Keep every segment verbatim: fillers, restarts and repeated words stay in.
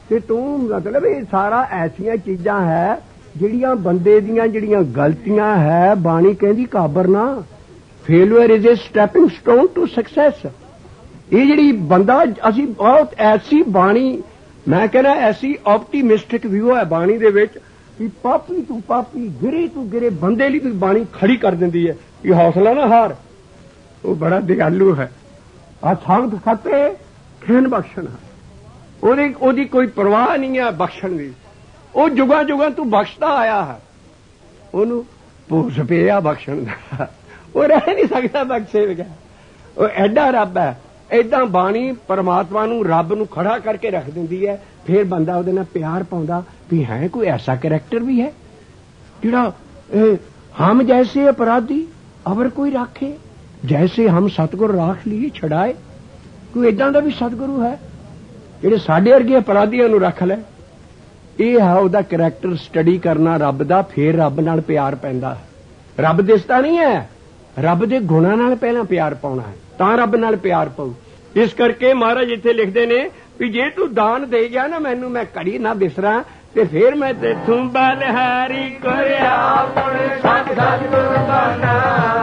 कि तू मतलब ये सारा ऐसिया चीज़ां है जिहड़ियां बंदे दियां जिहड़ियां गलतियां है बाणी कहंदी घाबरना failure is a stepping stone to success. ये जिहड़ी बंदा असी बहुत ऐसी बाणी मैं कहना ऐसी ऑप्टीमिस्टिक व्यू है बाणी दे विच कि पापी तू पापी गिरे तू गिरे बंदे लई भी बाणी खड़ी कर दिंदी है कि हौसला ना हार। वो बड़ा दयालु है। आ संगत खतरे खैन बख्शण है ओदी ओदी कोई परवाह नहीं है बख्शण दी। वो जुगा जुगा तू बख्शता आया है ओनू भूस पिया बख्शण दा वो रह नहीं सकता बख्शे बगैर। वो एडा रब है इदा बाणी परमात्मा नू रब नू खड़ा करके रख दिंदी है। फिर बंदा उहदे नाल प्यार पाउंदा भी है कोई ऐसा कैरेक्टर भी है जिहड़ा हम जैसे अपराधी अवर कोई राखे जैसे हम सतगुरु राख लिए छड़ाए। कोई इदां दा भी सतगुरु है जिहड़े साडे वर्गे अपराधियां नू रख लै। ਇਹ है ਉਹਦਾ करैक्टर स्टडी करना रब दा फिर रब नाल प्यार पैंदा। रब दिसदा नहीं है रब दे गुणां नाल पहला प्यार पाउणा है तां रब नाल प्यार पाऊ। इस करके महाराज इत्थे लिखदे ने भी जे तू दान दे गया ना मैनू मैं कड़ी ना बिसरा ते फिर मैं तेथों बलिहारी करया पुण सत सत कुर्बाना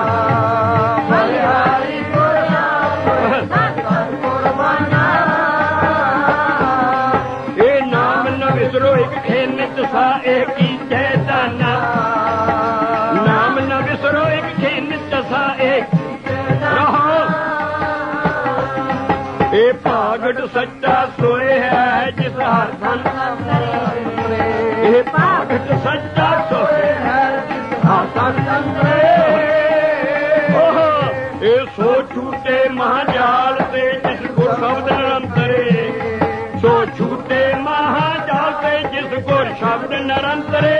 बलिहारी करया पुण सत सत कुर्बाना। ए नाम न विसरो एक खेन सा एक ही चैताना नाम न विसरो एक खेन सा एक रहो। ए भागट सच्चा सोए है जिस हर धन ए भागट सच्चा सोए है जिस हर धन ए सो छूटे महाजाल से जिस गुर शब्द निरंतरे सो छूटे महाजाल से जिस गुर शब्द निरंतरे।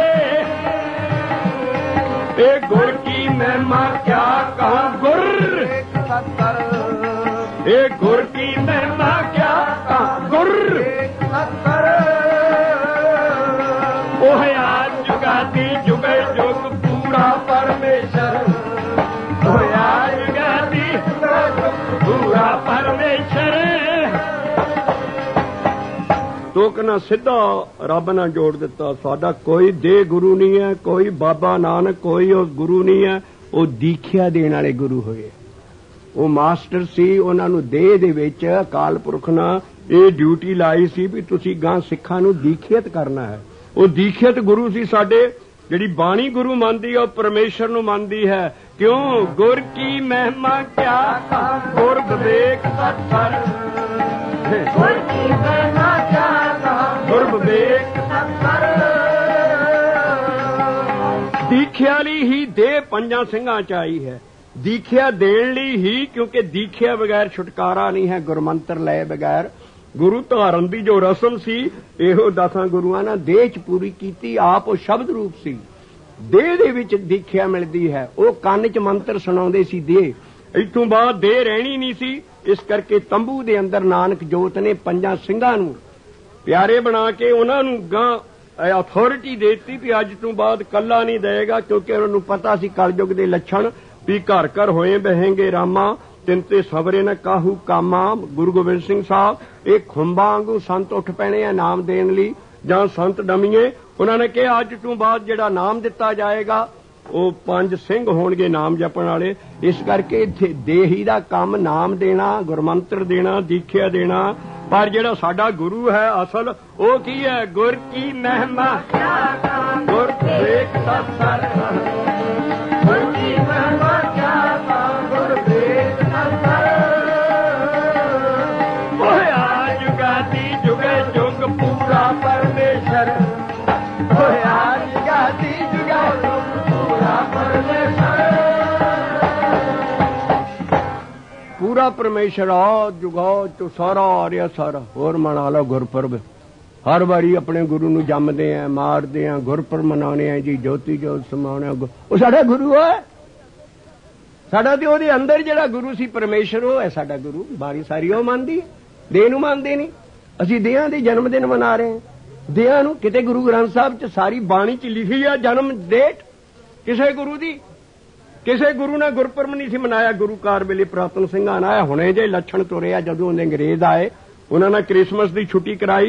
ए गुर की महिमा क्या कहा गुर ए गुर की महिमा क्या गुर ओह आज जुगाती जुगे जुग पूरा परमेश्वर ओह आज जुगाती पूरा परमेश्वर। टोकना सीधा रब नाल जोड़ दिता। साडा कोई दे गुरु नहीं है कोई बाबा नानक कोई उस गुरु नहीं है। वो दीखिया देने वाले गुरु होए वो मास्टर सी उन्हां नूं देह दे विच अकाल पुरख ने ये ड्यूटी लाई सी भी तुसीं गां सिखां नूं दीखियत करना है। वो दीखियत गुरु सी साडे जिहड़ी बाणी गुरु मानदी है परमेश्वर नूं मानदी है। क्यों गुर की महिमा क्या गुर विवेक सत्सर गुर की महिमा क्या गुर विवेक सत्सर। दीखिया लई ही देह पंजां ਸਿੰਘਾਂ ਚ आई है दीखिया देण लई ही क्योंकि दीखिया बगैर छुटकारा नहीं है गुरमंत्र लए बगैर। गुरु धारण की जो रस्म सी इहो दसां गुरुआं ने देह च पूरी कीती आप वो शब्द रूप सी। देह दे विच दीखिया मिलदी है वो कान च मंत्र सुणाउंदे सी देह इत्थों बाद देह रहनी नहीं सी। इस करके तंबू दे अंदर नानक जोत ने पंजां ਸਿੰਘਾਂ नूं प्यारे बना के उन्हां नूं गां अथॉरिटी देती भी अज तों बाद कल्ला नहीं देगा क्योंकि उन्होंने पता सी कलयुग दे लक्षण भी घर घर होए बहेंगे रामा तिन ते सबरे न काहू कामा। गुरु गोबिंद सिंह साहब एक खुंबा वांगू संत उठ पैने आ नाम देण लई जां संत डमीए। उन्होंने कहा अज तों बाद जिहड़ा नाम दिता जाएगा वो पंज सिंह होणगे नाम जपण वाले। इस करके इत्थे देही दा काम नाम देना गुरमंत्र देना दीखिया देना। पर जिहड़ा साडा गुरु है असल वो की है गुर की महिमा गुर विवेक सत्सर गुर की महिमा क्या गुर विवेक सत्सर। ओह आज जुगाती जुगे जुग पूरा परमेश्वर ओह आज जुगाती जुगे जुग पूरा परमेश्वर पूरा परमेश्वर आ जुगाओ तो सारा आ रहा सारा। होर मना लो गुरपुरब हर बारी अपने गुरु नूं जमदे हैं मारदे हैं गुरपुरब मनाने हैं जी ज्योति जोत समाने वो साडा गुरु है। साडा ते ओहदे अंदर जिहड़ा गुरु सी परमेश्वर वो है साडा गुरु। बारी सारी वो मानदी देह नूं मानदे नहीं। असीं देहां दे जन्म दिन मना रहे हैं। देहां नूं किते गुरु ग्रंथ साहब च सारी बाणी च लिखी है जन्म डेट किसे गुरु दी किसे गुरु ने गुरपुरब नहीं सी मनाया। गुरुकार वेले पुरातन ਸਿੰਘਾਂ ने हुणे जे लक्षण तुरे आ जदों अंग्रेज आए उन्होंने क्रिसमस की छुट्टी कराई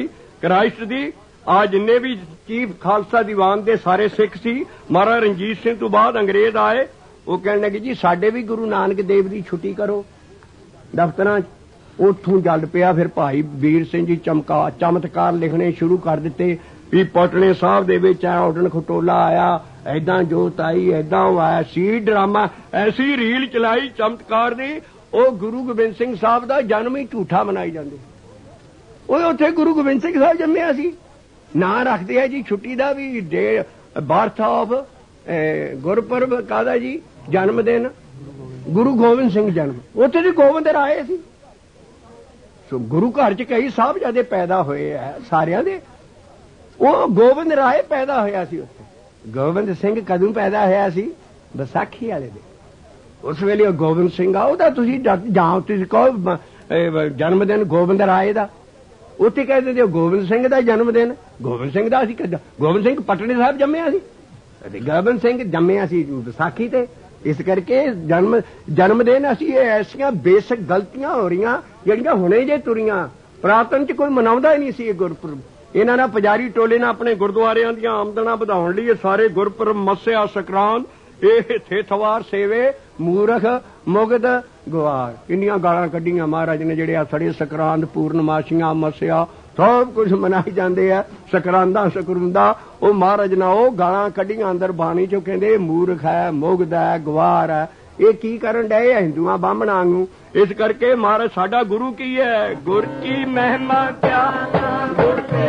ਕ੍ਰਾਈਸਟ ਦੀ। ਆ ਜਿੰਨੇ ਵੀ ਚੀਫ ਖਾਲਸਾ ਦੀਵਾਨ ਦੇ ਸਾਰੇ ਸਿੱਖ ਸੀ, ਮਹਾਰਾਜਾ ਰਣਜੀਤ ਸਿੰਘ ਤੋਂ ਬਾਅਦ ਅੰਗਰੇਜ਼ ਆਏ, ਉਹ ਕਹਿਣ ਲੱਗੇ ਜੀ ਸਾਡੇ ਵੀ ਗੁਰੂ ਨਾਨਕ ਦੇਵ ਦੀ ਛੁੱਟੀ ਕਰੋ ਦਫ਼ਤਰਾਂ 'ਚ। ਉੱਥੋਂ ਜਲ ਪਿਆ। ਫਿਰ ਭਾਈ ਵੀਰ ਸਿੰਘ ਜੀ ਚਮਕਾ ਚਮਤਕਾਰ ਲਿਖਣੇ ਸ਼ੁਰੂ ਕਰ ਦਿੱਤੇ ਵੀ ਪਟਨੇ ਸਾਹਿਬ ਦੇ ਵਿੱਚ ਆ ਉਡਣ ਖਟੋਲਾ ਆਇਆ, ਐਦਾਂ ਜੋਤ ਆਈ, ਐਦਾਂ ਉਹ ਆਇਆ। ਸੀ ਡਰਾਮਾ, ਐਸੀ ਰੀਲ ਚਲਾਈ ਚਮਤਕਾਰ ਦੀ, ਉਹ ਗੁਰੂ ਗੋਬਿੰਦ ਸਿੰਘ ਸਾਹਿਬ ਦਾ ਜਨਮ ਹੀ ਝੂਠਾ ਮਨਾਈ ਜਾਂਦੇ। ਉਹ ਉੱਥੇ ਗੁਰੂ ਗੋਬਿੰਦ ਸਿੰਘ ਸਾਹਿਬ ਜੰਮਿਆ ਸੀ। ਨਾਂ ਰੱਖਦੇ ਆ ਜੀ ਛੁੱਟੀ ਦਾ ਵੀ, ਡੇ ਬਰਥ ਆਫ ਗੁਰਪੁਰਬ ਕਾਹਦਾ ਜੀ, ਜਨਮ ਦਿਨ ਗੁਰੂ ਗੋਬਿੰਦ ਸਿੰਘ ਜਨਮ। ਉੱਥੇ ਦੀ ਗੋਬਿੰਦ ਰਾਏ ਸੀ। ਸੋ ਗੁਰੂ ਘਰ 'ਚ ਕਈ ਸਾਹਿਬਜ਼ਾਦੇ ਪੈਦਾ ਹੋਏ ਆ ਸਾਰਿਆਂ ਦੇ। ਉਹ ਗੋਬਿੰਦ ਰਾਏ ਪੈਦਾ ਹੋਇਆ ਸੀ ਉੱਥੇ। ਗੋਬਿੰਦ ਸਿੰਘ ਕਦੋਂ ਪੈਦਾ ਹੋਇਆ ਸੀ? ਵਿਸਾਖੀ ਵਾਲੇ ਦੇ। ਉਸ ਵੇਲੇ ਉਹ ਗੋਬਿੰਦ ਸਿੰਘ ਆ, ਉਹਦਾ ਤੁਸੀਂ ਜਾਂ ਤੁਸੀਂ ਕਹੋ ਜਨਮ ਦਿਨ ਗੋਬਿੰਦ ਰਾਏ ਦਾ, ਉੱਥੇ ਕਹਿ ਦਿੰਦੇ ਗੋਬਿੰਦ ਸਿੰਘ ਦਾ ਜਨਮ ਦਿਨ। ਗੋਬਿੰਦ ਸਿੰਘ ਦਾ ਅਸੀਂ ਕਿੱਦਾਂ? ਗੋਬਿੰਦ ਸਿੰਘ ਪਟਨੇ ਸਾਹਿਬ ਜੰਮਿਆ ਸੀ, ਗੋਬਿੰਦ ਸਿੰਘ ਜੰਮਿਆ ਸੀ ਵਿਸਾਖੀ ਤੇ। ਇਸ ਕਰਕੇ ਜਨਮ ਜਨਮ ਦਿਨ ਅਸੀਂ ਇਹ ਐਸੀਆਂ ਬੇਸਿਕ ਗਲਤੀਆਂ ਹੋ ਰਹੀਆਂ ਜਿਹੜੀਆਂ ਹੁਣੇ ਜੇ ਤੁਰੀਆਂ। ਪੁਰਾਤਨ 'ਚ ਕੋਈ ਮਨਾਉਂਦਾ ਹੀ ਨਹੀਂ ਸੀ ਇਹ ਗੁਰਪੁਰਬ। ਇਹਨਾਂ ਨਾਲ ਪੁਜਾਰੀ ਟੋਲੇ ਨਾਲ ਆਪਣੇ ਗੁਰਦੁਆਰਿਆਂ ਦੀਆਂ ਆਮਦਨਾਂ ਵਧਾਉਣ ਲਈ ਇਹ ਸਾਰੇ ਗੁਰਪੁਰਬ, ਮੱਸਿਆ, ਸੰਕਰਾਂਤ, ਇਹ ਥੇਥਵਾਰ ਸੇਵੇ, ਮੂਰਖ, ਮੁਗਧ, ਗਵਾਰ, ਕਿੰਨੀਆਂ ਗਾਲਾਂ ਕੱਢੀਆਂ ਮਹਾਰਾਜ ਨੇ। ਜਿਹੜੇ ਆ ਸੜੇ ਸੰਕਰਾਂਤ, ਪੂਰਨਮਾਸ਼ੀਆਂ, ਮੱਸਿਆ ਸਭ ਕੁਝ ਮਨਾਈ ਜਾਂਦੇ ਆ। ਸਕਰਾਂਦਾ ਸਕਰੁੰਦਾ ਉਹ ਮਹਾਰਾਜ ਨਾਲ ਉਹ ਗਾਲਾਂ ਕੱਢੀਆਂ ਅੰਦਰ ਬਾਣੀ 'ਚੋਂ। ਕਹਿੰਦੇ ਮੂਰਖ ਹੈ, ਮੁਗਧ ਹੈ, ਗਵਾਰ ਹੈ। ਇਹ ਕੀ ਕਰਨ ਡਏ ਹਿੰਦੂਆਂ ਬਾਹਮਣਾਂ ਨੂੰ। ਇਸ ਕਰਕੇ ਮਹਾਰਾਜ ਸਾਡਾ ਗੁਰੂ ਕੀ ਹੈ? ਗੁਰ ਕੀ ਮਹਿਮਾ ਕਿਆ, ਗੁਰ ਤੇ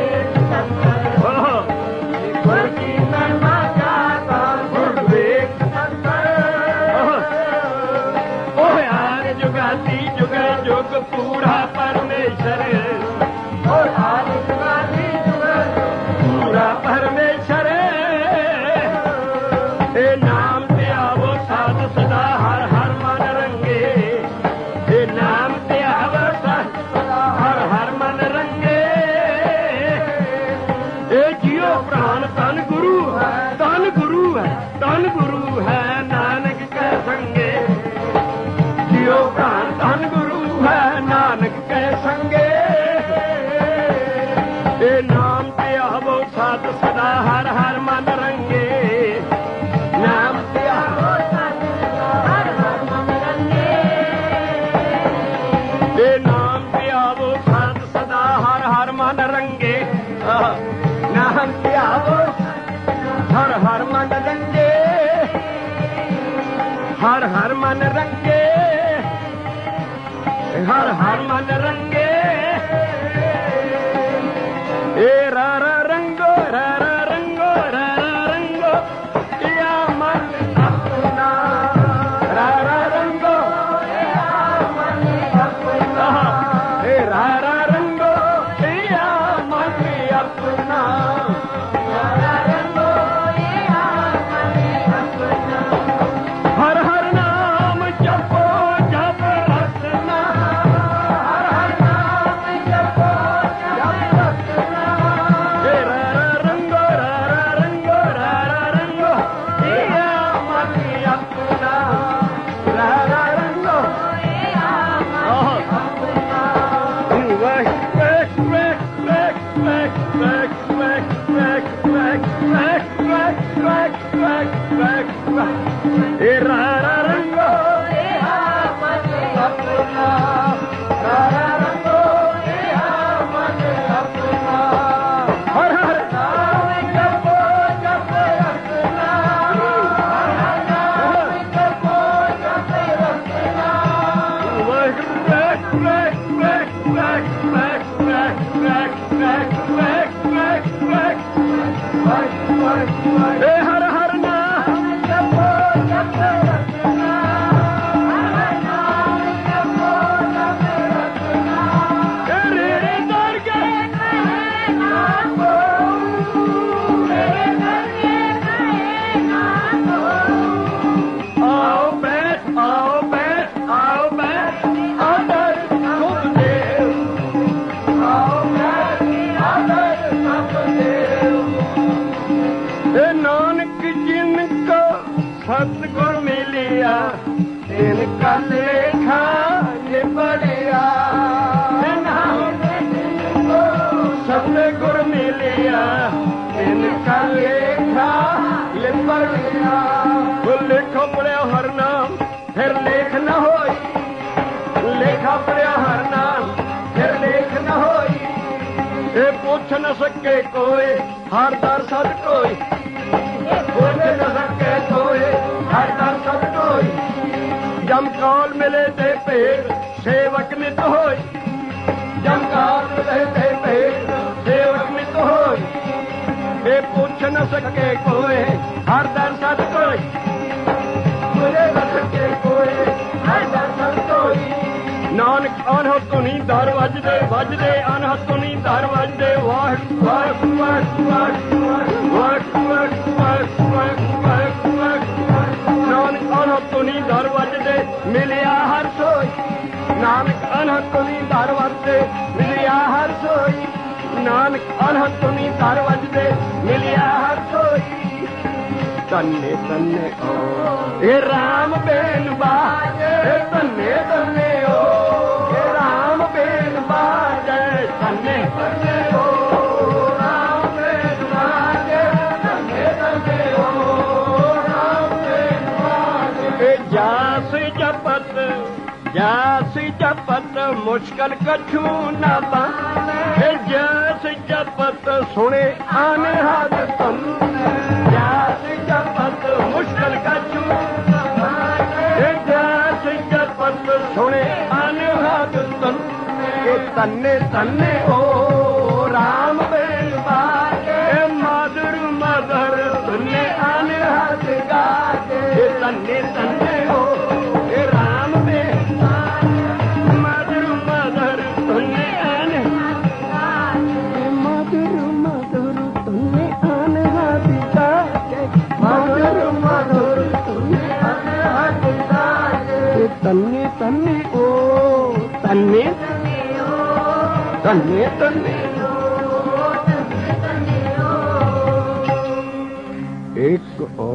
ਗੁਰ ਕੀ ਮਹਿਮਾ ਕਿਆ, ਗੁਰ ਵੇਖ ਉਹ ਯਾਰ ਜੁਗਾਤੀ ਜੁਗ ਜੁਗ ਪੂਰਾ ਪਰਮੇਸ਼ਰ, ਉਹ ਯਾਰ ਜੁਗਾਤੀ ਜੁਗ ਪੂਰਾ ਪਰਮੇਸ਼ਰ। ਇਹ ਨਾਮ ਤੇ ਆਵੋ ਸਾਧ ਸਦਾ ਹਰ ਹਰ ਮਨ ਰੰਗੇ, ਇਹ ਨਾਮ ਤੇ ਆਵੋ ਸਾਧ ਸਦਾ ਹਰ ਹਰ ਮਨ ਰੰਗੇ। ਇਹ ਜੀਓ ਪ੍ਰਾਣ ਤਨ ਗੁਰੂ ਹੈ, ਤਨ ਗੁਰੂ ਹੈ, ਤਨ ਗੁਰੂ ਹੈ ਨਾਨਕ ਕੈ ਸੰਗੇ। ਜੀਓ ਪ੍ਰਾਣ ਤਨ ਗੁਰੂ ਹੈ ਨਾਨਕ ਕੈ ਸੰਗੇ। ਇਹ ਨਾਮ ਤੇ ਆਵੋ ਸਾਧ ਸਦਾ ਹਰ ਹਰ ਮਨ ਰੰਗੇ, ਨਾਮ ਤੇ ਆਵੋ ਸਾਧ ਸਦਾ ਹਰ ਹਰ ਮਨ ਰੰਗੇ। ਇਹ ਨਾਮ ਤੇ ਆਵੋ ਸਾਧ ਸਦਾ ਹਰ ਹਰ ਮਨ ਰੰਗੇ, ਨਾਮ ਤੇ ਆਵੋ ਹਰ ਹਰ ਮਨ ਰੰਗੇ, ਹਰ ਹਰ ਮਨ ਰੰਗੇ, ਹਰ ਹਰ ਮਨ ਰੰਗੇ। ਏ ਰਾ ਰਾ ਰੰਗੋ ਰਾ ਰਾ ਰੰਗੋ ਰਾ ਰਾ ਰੰਗੋ ਯਾ ਮਨ ਆਪਣਾ, ਰਾ ਰਾ ਰੰਗੋ ਯਾ ਮਨ ਆਪਣਾ। ਏ ਰਾ ਰਾ ਰੰਗੋ ਯਾ ਮਨ ਆਪਣਾ, ਰਾ ਰਾ ਰੰਗੋ ਯਾ ਮਨ ਆਪਣਾ। ਹਰ ਹਰ ਨਾਮ ਜਪੋ ਜਪ ਰਸਨਾ, ਹਰ ਹਰ ਨਾਮ ਜਪੋ ਜਪ ਰਸਨਾ। सतगुर मिलिया इनका लेखा निबड़िया, सतगुर मिलिया इनका लेखा लिपड़ गया। वो लेखा पढ़िया हर नाम फिर लेख न होई, लेखा पढ़िया हर नाम फिर लेख न होई। ये पूछ न सके कोई हर दर सद कोई, पूछ न सके कोई हर दर सद कोई। जम कौल मिले ते पेट सेवक नित होई, जम कौल मिले ते पेट सेवक नित होई। ये पूछ न सके कोई हर दर सद कोई, पूछ न सके कोई हर दर सद कोई। नानक अनहद तो नहीं दर वजदे वजदे अनहद तो नहीं दर वजदे। वाह वाह वाह नानक अनहद तो नहीं दर वजदे मिलिया हर सोई, नानक अनहद तो नहीं दर वजदे मिलिया हर सोई। नानक अनहद तो नहीं दर वजदे मिलिया हर सोई। तन्ने तन्ने ओ हे राम बेन बाजे, तन्ने तन्ने ओ हे राम बेन बाजे, तन्ने तन्ने ओ राम बेन बाजे, तन्ने तन्ने ओ राम बेन बाजे। जास जपत जास जपत मुश्किल कछु न बने, जास जपत सुने अनहद तन। जास जपत मुश्किल कछु न बने, जास जपत सुने अनहद तन। तन्ने तन्ने ओ राम बेन बाजे, मधुर मधुर तन्ने अनहद गाजे। तन्ने तन्ने ओ राम बेन बाजे, मधुर मधुर तन्ने अनहद गाजे। मधुर मधुर तन्ने अनहद गाजे, मधुर मधुर तन्ने अनहद गाजे। तन्ने तन्ने ओ तन्ने तन्ने तन्ने एक ओ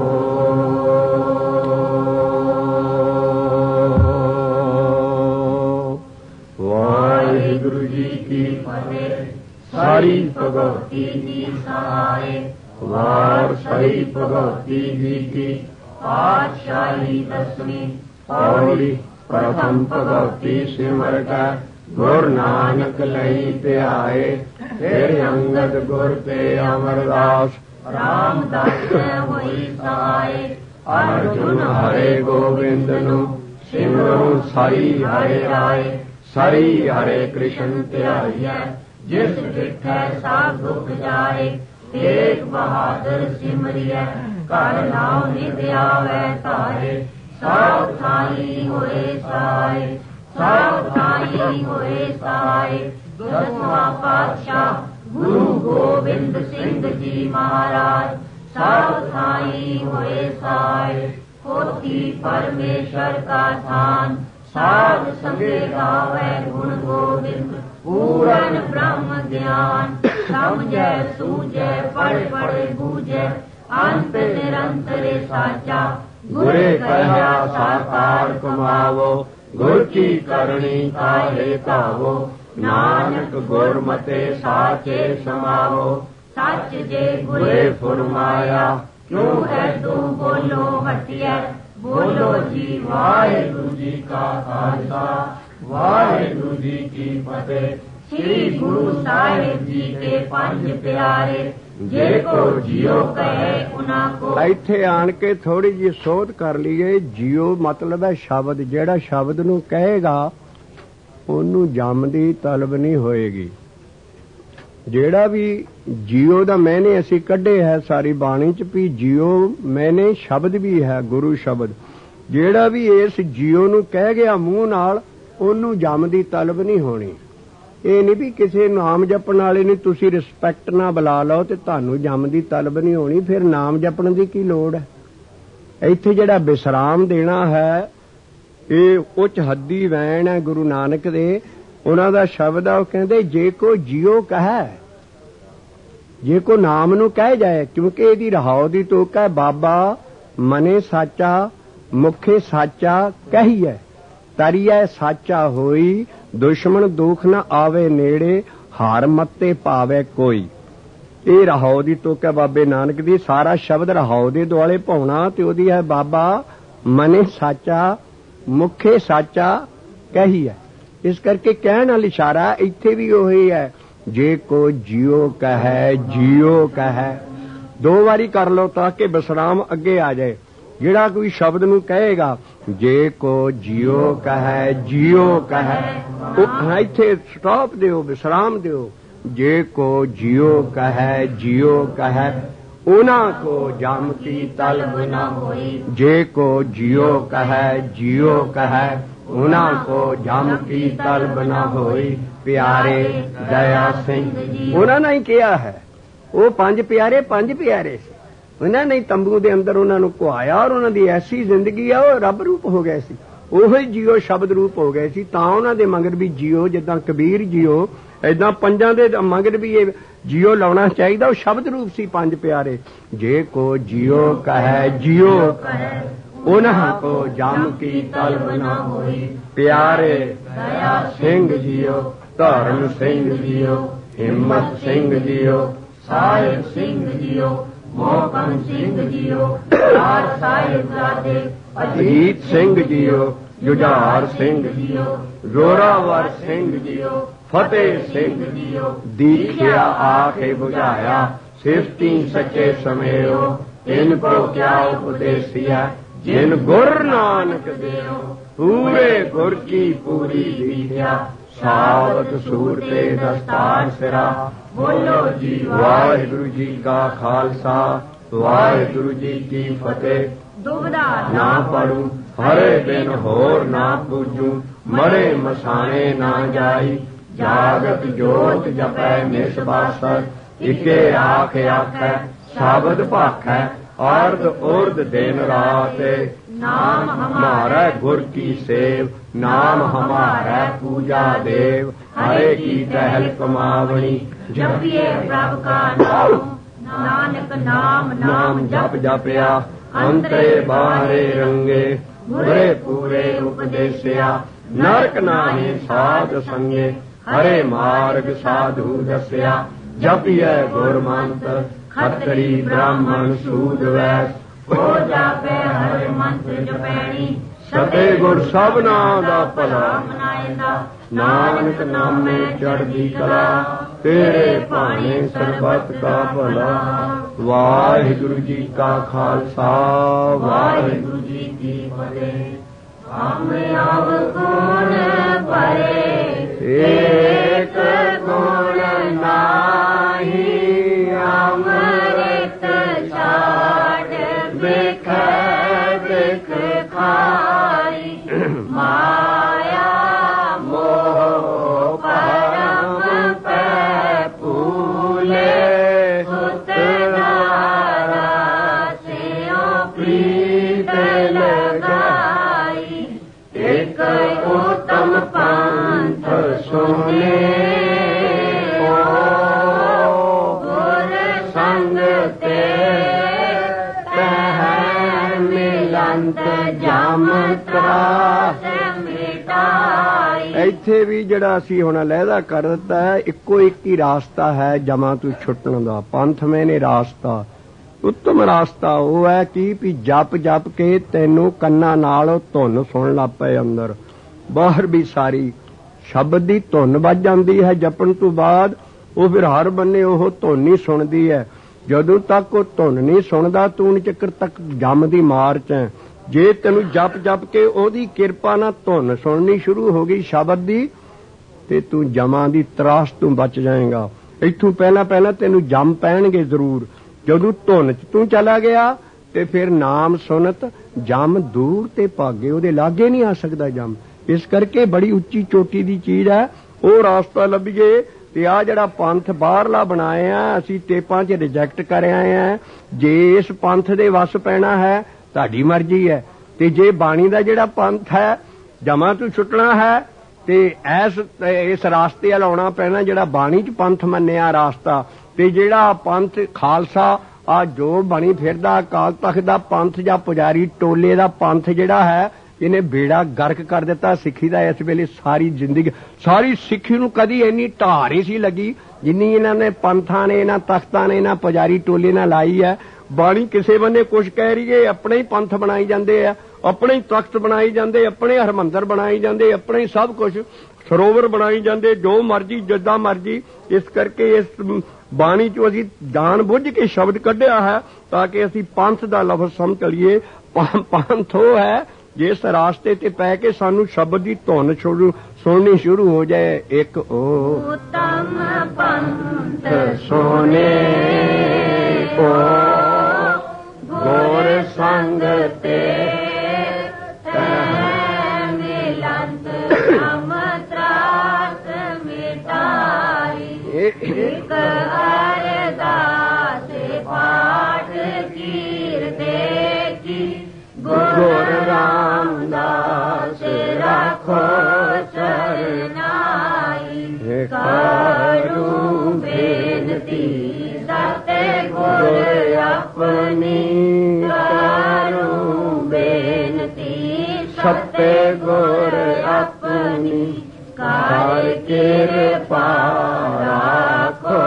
वाहिगुरु जी की फतेह। सारी भगवती जी सहाय, वार साई भगवती जी की पातशाही दसवीं। पौड़ी प्रथम भगवती सिमर का गुर नानक लई ध्याए, फिर अंगद गुर ते अमरदास रामदास होई सहाय। अर्जुन हरे गोविंद नु सिमरु साई हरे राय, साई हरे कृष्ण ध्याइए, जिस डिठै सब दुख जाए। तेग बहादुर सिमरिए, कर नाम निधि आवे तारे। सब थाई होए सहाय, सब थाई होए सहाय। दसवां पातशाह गुरु गोविंद सिंह जी महाराज, सब थाई होए सहाय। पोथी परमेश्वर का थान, साध संगे गावे गुण गोविंद। पूरन ब्रह्म ज्ञान, समझे सूझे पढ़ पढ़ बूझे। अंत निरंतर साचा, गुरे कहा साकार कमावो। गुर की करणी काहे धावो, नानक गुरमते साचे समावो। सच जे गुरे फुरमाया, क्यों है तू बोलो हटिया। बोलो जी वाहिगुरु जी का खालसा, वाहिगुरु जी की फतेह। श्री गुरु साहिब जी के पंज प्यारे, जे को जियो कहे उना को। ਇੱਥੇ ਆਣ ਕੇ ਥੋੜੀ ਜਿਹੀ ਸੋਧ ਕਰ ਲਈਏ। ਜਿਓ ਮਤਲਬ ਹੈ ਸ਼ਬਦ, ਜਿਹੜਾ ਸ਼ਬਦ ਨੂੰ ਕਹੇਗਾ ਉਹਨੂੰ ਜੰਮ ਦੀ ਤਲਬ ਨਹੀਂ ਹੋਏਗੀ। ਜਿਹੜਾ ਵੀ ਜਿਓ ਦਾ ਮੈਨੇ ਅਸੀਂ ਕੱਢੇ ਹੈ ਸਾਰੀ ਬਾਣੀ ਚ ਵੀ ਜਿਓ ਮੈਨੇ ਸ਼ਬਦ ਵੀ ਹੈ, ਗੁਰੂ ਸ਼ਬਦ। ਜਿਹੜਾ ਵੀ ਇਸ ਜਿਓ ਨੂੰ ਕਹਿ ਗਿਆ ਮੂੰਹ ਨਾਲ, ਉਹਨੂੰ ਜੰਮ ਦੀ ਤਲਬ ਨਹੀਂ ਹੋਣੀ। ਇਹ ਨਹੀਂ ਵੀ ਕਿਸੇ ਨਾਮ ਜਪਣ ਵਾਲੇ ਨੂੰ ਤੁਸੀਂ ਰਿਸਪੈਕਟ ਨਾਲ ਬੁਲਾ ਲਓ ਤੇ ਤੁਹਾਨੂੰ ਜੰਮ ਦੀ ਤਲਬ ਨਹੀਂ ਹੋਣੀ, ਫਿਰ ਨਾਮ ਜਪਣ ਦੀ ਕੀ ਲੋੜ ਹੈ। ਇੱਥੇ ਜਿਹੜਾ ਵਿਸਰਾਮ ਦੇਣਾ ਹੈ ਇਹ ਉੱਚ ਹੱਦੀ ਵੈਣ ਹੈ ਗੁਰੂ ਨਾਨਕ ਦੇ। ਉਹਨਾਂ ਦਾ ਸ਼ਬਦ ਆ, ਉਹ ਕਹਿੰਦੇ ਜੇ ਕੋ ਜਿਉ ਕਹੈ, ਜੇ ਕੋ ਨਾਮ ਨੂੰ ਕਹਿ ਜਾਏ, ਕਿਉਂਕਿ ਇਹਦੀ ਰਹਾਉ ਦੀ ਤੋਕ ਹੈ ਬਾਬਾ ਮਨੇ ਸਾਚਾ ਮੁਖੇ ਸਾਚਾ ਕਹੀਐ। ਤਰੀਐ ਸਾਚਾ ਹੋਈ, ਦੁਸ਼ਮਣ ਦੁਖ ਨਾ ਆਵੇ ਨੇੜੇ। हार मत्ते पावे कोई। ये रहाओ दी तुक है बाबे नानक दी। सारा शब्द रहाओ दे दुआले पाउणा ते ओदी है बाबा मने साचा मुखे साचा कही है। इस करके कहण वाल इशारा इत्थे भी ओही है, जे को जियो कहे जियो कहे। दो बारी कर लो ताकि विश्राम अगे आ जाए। जिहड़ा कोई शब्द नूं कहेगा जे को जियो कहे जियो कहे, इत्थे स्टॉप दिओ, विश्राम दिओ। जे को जियो कहे जियो कहे, उना को जम की तलब न होई। जे को जियो कहे जियो कहे, उना को जम की तलब न होई। प्यारे दया सिंह उन्होंने ही किया है। वो पंज प्यारे पंज प्यारे से उन्होंने तंबू के अंदर उन्होंने कुहाया और उन्होंने ऐसी जिंदगी है वो रब रूप हो गए सी, ओही जियो शब्द रूप हो गए सी। तां उन्होंने मगर भी जियो जिदा कबीर जियो इदा पंजा दे मगर भी ये जियो लाना चाहिए। वो शब्द रूप सी पंज प्यारे। जे को जियो कहे जियो उन्हां को जम की तलब न होई। प्यारे दया सिंह जियो धर्म सिंह जियो हिम्मत सिंह जियो साहिब सिंह जियो मोहकम सिंह जियो चार साहिबजादे अजीत सिंह जियो जुझार सिंह जियो जोरावर सिंह जियो फतेह सिंह जियो दीखिया आके बुझाया सिफती सच्चे समयो इनको क्या उपदेसिया जिन गुर नानक देओ पूरे गुर की पूरी दीखिया सावत सूरते दस्तार सिरा। बोलो जी वाहिगुरु जी का खालसा वाहिगुरु जी की फतेह। दुबदा ना पढ़ू हरे दिन होर ना पूजू मरे मसाने ना जाई। जागत जोत जपै निस्बासर इके आख आखै साबद भाखै अर्ध उर्द दिन रात। नाम हमारा गुर की सेव नाम हमारा पूजा देव। हरे की टहल कमावणी जपिए प्रभ का नाम। नानक नाम नाम जप जपया अंतरे बाहरे रंगे। बुरे पूरे उपदेशया नरक नाहे साध संगे। हरे मार्ग साधु दस्या जपिए गुर मंत्र। खतरी ब्राह्मण सूद वैस हो जापे हरे मंत्र जपैणी। सते गुर सबना दा भला मनाएंदा नानक नामे चढ़दी कला। तेरे भाने सरबत का भला। वाहिगुरु जी का खालसा वाहिगुरु जी की फतेह। हम अब गुण भरे एक गुण नाही। अमृत छाड़ बिख बिख खाई। माया मोह परम पे फूले। सुत नारा से प्रीत लगाई। एक उत्तम पंथ सुने ਇੱਥੇ ਵੀ ਜਿਹੜਾ ਅਸੀਂ ਹੁਣ ਲਹਿਦਾ ਕਰ ਦਿੱਤਾ ਹੈ ਇੱਕੋ ਇੱਕ ਹੀ ਰਾਸਤਾ ਹੈ ਜਮਾਂ ਤੋਂ ਛੁੱਟਣ ਦਾ। ਪੰਥ ਮੈਨੇ ਰਾਸਤਾ ਉੱਤਮ ਰਾਸਤਾ ਉਹ ਹੈ ਕਿ ਵੀ ਜਪ ਜਪ ਕੇ ਤੈਨੂੰ ਕੰਨਾਂ ਨਾਲ ਧੁਨ ਸੁਣ ਲੱਗ ਪਏ। ਅੰਦਰ ਬਾਹਰ ਵੀ ਸਾਰੀ ਸ਼ਬਦ ਦੀ ਧੁਨ ਵੱਜ ਜਾਂਦੀ ਹੈ। ਜਪਣ ਤੋਂ ਬਾਅਦ ਉਹ ਫਿਰ ਹਰ ਬੰਨੇ ਉਹ ਧੁਨ ਹੀ ਸੁਣਦੀ ਹੈ। ਜਦੋਂ ਤੱਕ ਉਹ ਧੁਨ ਨਹੀਂ ਸੁਣਦਾ ਤੂੰ ਚੱਕਰ ਤੱਕ ਜਮ ਦੀ ਮਾਰ ਚ ਹੈ। ਜੇ ਤੈਨੂੰ ਜਪ ਜਪ ਕੇ ਉਹਦੀ ਕਿਰਪਾ ਨਾਲ ਧੁਨ ਸੁਣਨੀ ਸ਼ੁਰੂ ਹੋ ਗਈ ਸ਼ਬਦ ਦੀ ਤੇ ਤੂੰ ਜਮਾਂ ਦੀ ਤਰਾਸ ਤੋਂ ਬਚ ਜਾਏਗਾ। ਇੱਥੋਂ ਪਹਿਲਾਂ ਪਹਿਲਾਂ ਤੈਨੂੰ ਜਮ ਪੈਣਗੇ ਜ਼ਰੂਰ। ਜਦੋਂ ਧੁਨ ਚ ਤੂੰ ਚਲਾ ਗਿਆ ਤੇ ਫਿਰ ਨਾਮ ਸੁਨਤ ਜਮ ਦੂਰ ਤੇ ਭਾਗੇ ਉਹਦੇ ਲਾਗੇ ਨਹੀਂ ਆ ਸਕਦਾ ਜਮ। ਇਸ ਕਰਕੇ ਬੜੀ ਉੱਚੀ ਚੋਟੀ ਦੀ ਚੀਜ਼ ਹੈ ਉਹ ਰਾਸਤਾ ਲੱਭੀਏ। ਤੇ ਆ ਜਿਹੜਾ ਪੰਥ ਬਾਹਰਲਾ ਬਣਾਇਆ ਅਸੀਂ ਟੇਪਾਂ 'ਚ ਰਿਜੈਕਟ ਕਰ ਆਏ ਆ। ਜੇ ਇਸ ਪੰਥ ਦੇ ਵਸ ਪੈਣਾ ਹੈ ਤੁਹਾਡੀ ਮਰਜ਼ੀ ਹੈ ਤੇ ਜੇ ਬਾਣੀ ਦਾ ਜਿਹੜਾ ਪੰਥ ਹੈ ਜਮਾਂ ਤੋਂ ਛੁੱਟਣਾ ਹੈ ਤੇ ਐਸ ਇਸ ਰਾਸਤੇ ਵੱਲ ਆਉਣਾ ਪੈਣਾ ਜਿਹੜਾ ਬਾਣੀ 'ਚ ਪੰਥ ਮੰਨਿਆ ਰਾਸਤਾ। ਤੇ ਜਿਹੜਾ ਪੰਥ ਖਾਲਸਾ ਆ ਜੋ ਬਣੀ ਫਿਰਦਾ ਅਕਾਲ ਤਖਤ ਦਾ ਪੰਥ ਜਾਂ ਪੁਜਾਰੀ ਟੋਲੇ ਦਾ ਪੰਥ ਜਿਹੜਾ ਹੈ ਇਹਨੇ ਬੇੜਾ ਗਰਕ ਕਰ ਦਿੱਤਾ ਸਿੱਖੀ ਦਾ। ਇਸ ਵੇਲੇ ਸਾਰੀ ਜ਼ਿੰਦਗੀ ਸਾਰੀ ਸਿੱਖੀ ਨੂੰ ਕਦੀ ਇੰਨੀ ਢਾਰ ਹੀ ਸੀ ਲੱਗੀ ਜਿੰਨੀ ਇਹਨਾਂ ਨੇ ਪੰਥਾਂ ਨੇ, ਇਹਨਾਂ ਤਖਤਾਂ ਨੇ, ਇਹਨਾਂ ਪੁਜਾਰੀ ਟੋਲੇ ਨਾਲ ਲਾਈ ਹੈ। ਬਾਣੀ ਕਿਸੇ ਬੰਨੇ ਕੁਛ ਕਹਿ ਰਹੀ ਹੈ, ਆਪਣੇ ਹੀ ਪੰਥ ਬਣਾਈ ਜਾਂਦੇ ਆ, ਆਪਣੇ ਹੀ ਤਖਤ ਬਣਾਈ ਜਾਂਦੇ, ਆਪਣੇ ਹਰਮੰਦਰ ਬਣਾਈ ਜਾਂਦੇ, ਆਪਣੇ ਹੀ ਸਭ ਕੁਛ ਸਰੋਵਰ ਬਣਾਈ ਜਾਂਦੇ, ਜੋ ਮਰਜੀ ਜਿੱਦਾਂ ਮਰਜੀ। ਇਸ ਕਰਕੇ ਇਸ ਬਾਣੀ ਚੋਂ ਅਸੀਂ ਜਾਣ ਬੁੱਝ ਕੇ ਸ਼ਬਦ ਕੱਢਿਆ ਹੈ ਤਾਂ ਕਿ ਅਸੀਂ ਪੰਥ ਦਾ ਲਫ਼ਜ਼ ਸਮਝ ਲਈਏ। ਪੰਥ ਉਹ ਹੈ ਜਿਸ ਰਾਸਤੇ ਤੇ ਪੈ ਕੇ ਸਾਨੂੰ ਸ਼ਬਦ ਦੀ ਧੁਨ ਸ਼ੁਰੂ ਸੁਣਨੀ ਸ਼ੁਰੂ ਹੋ ਜਾਏ। ਇੱਕ ਉਹ ਉਤਮ ਪੰਥ ਸੋਨੇ ਓ ਗੁਰ ਸੰਗ ਤੇ ਮਿਲੰਤ ਅਮਤਰਾਸ ਮਿਟਾਈ। ਇੱਕ ਅਰਦਾਸ ਪਾਠ ਕੀਰਤੇ ਕੀ ਗੁਰ ਰਾਮਦਾਸ ਰੱਖੋ ਸਰਨਾਈ। ਕਰੂ ਬੇਨਤੀ ਸਤੇ ਗੁਰ ਆਪਣੀ, ਕਰੂ ਬੇਨਤੀ ਸਤੇ ਗੁਰ ਆਪਣੀ। ਕਰ ਕਿਰਪਾ ਰੱਖੋ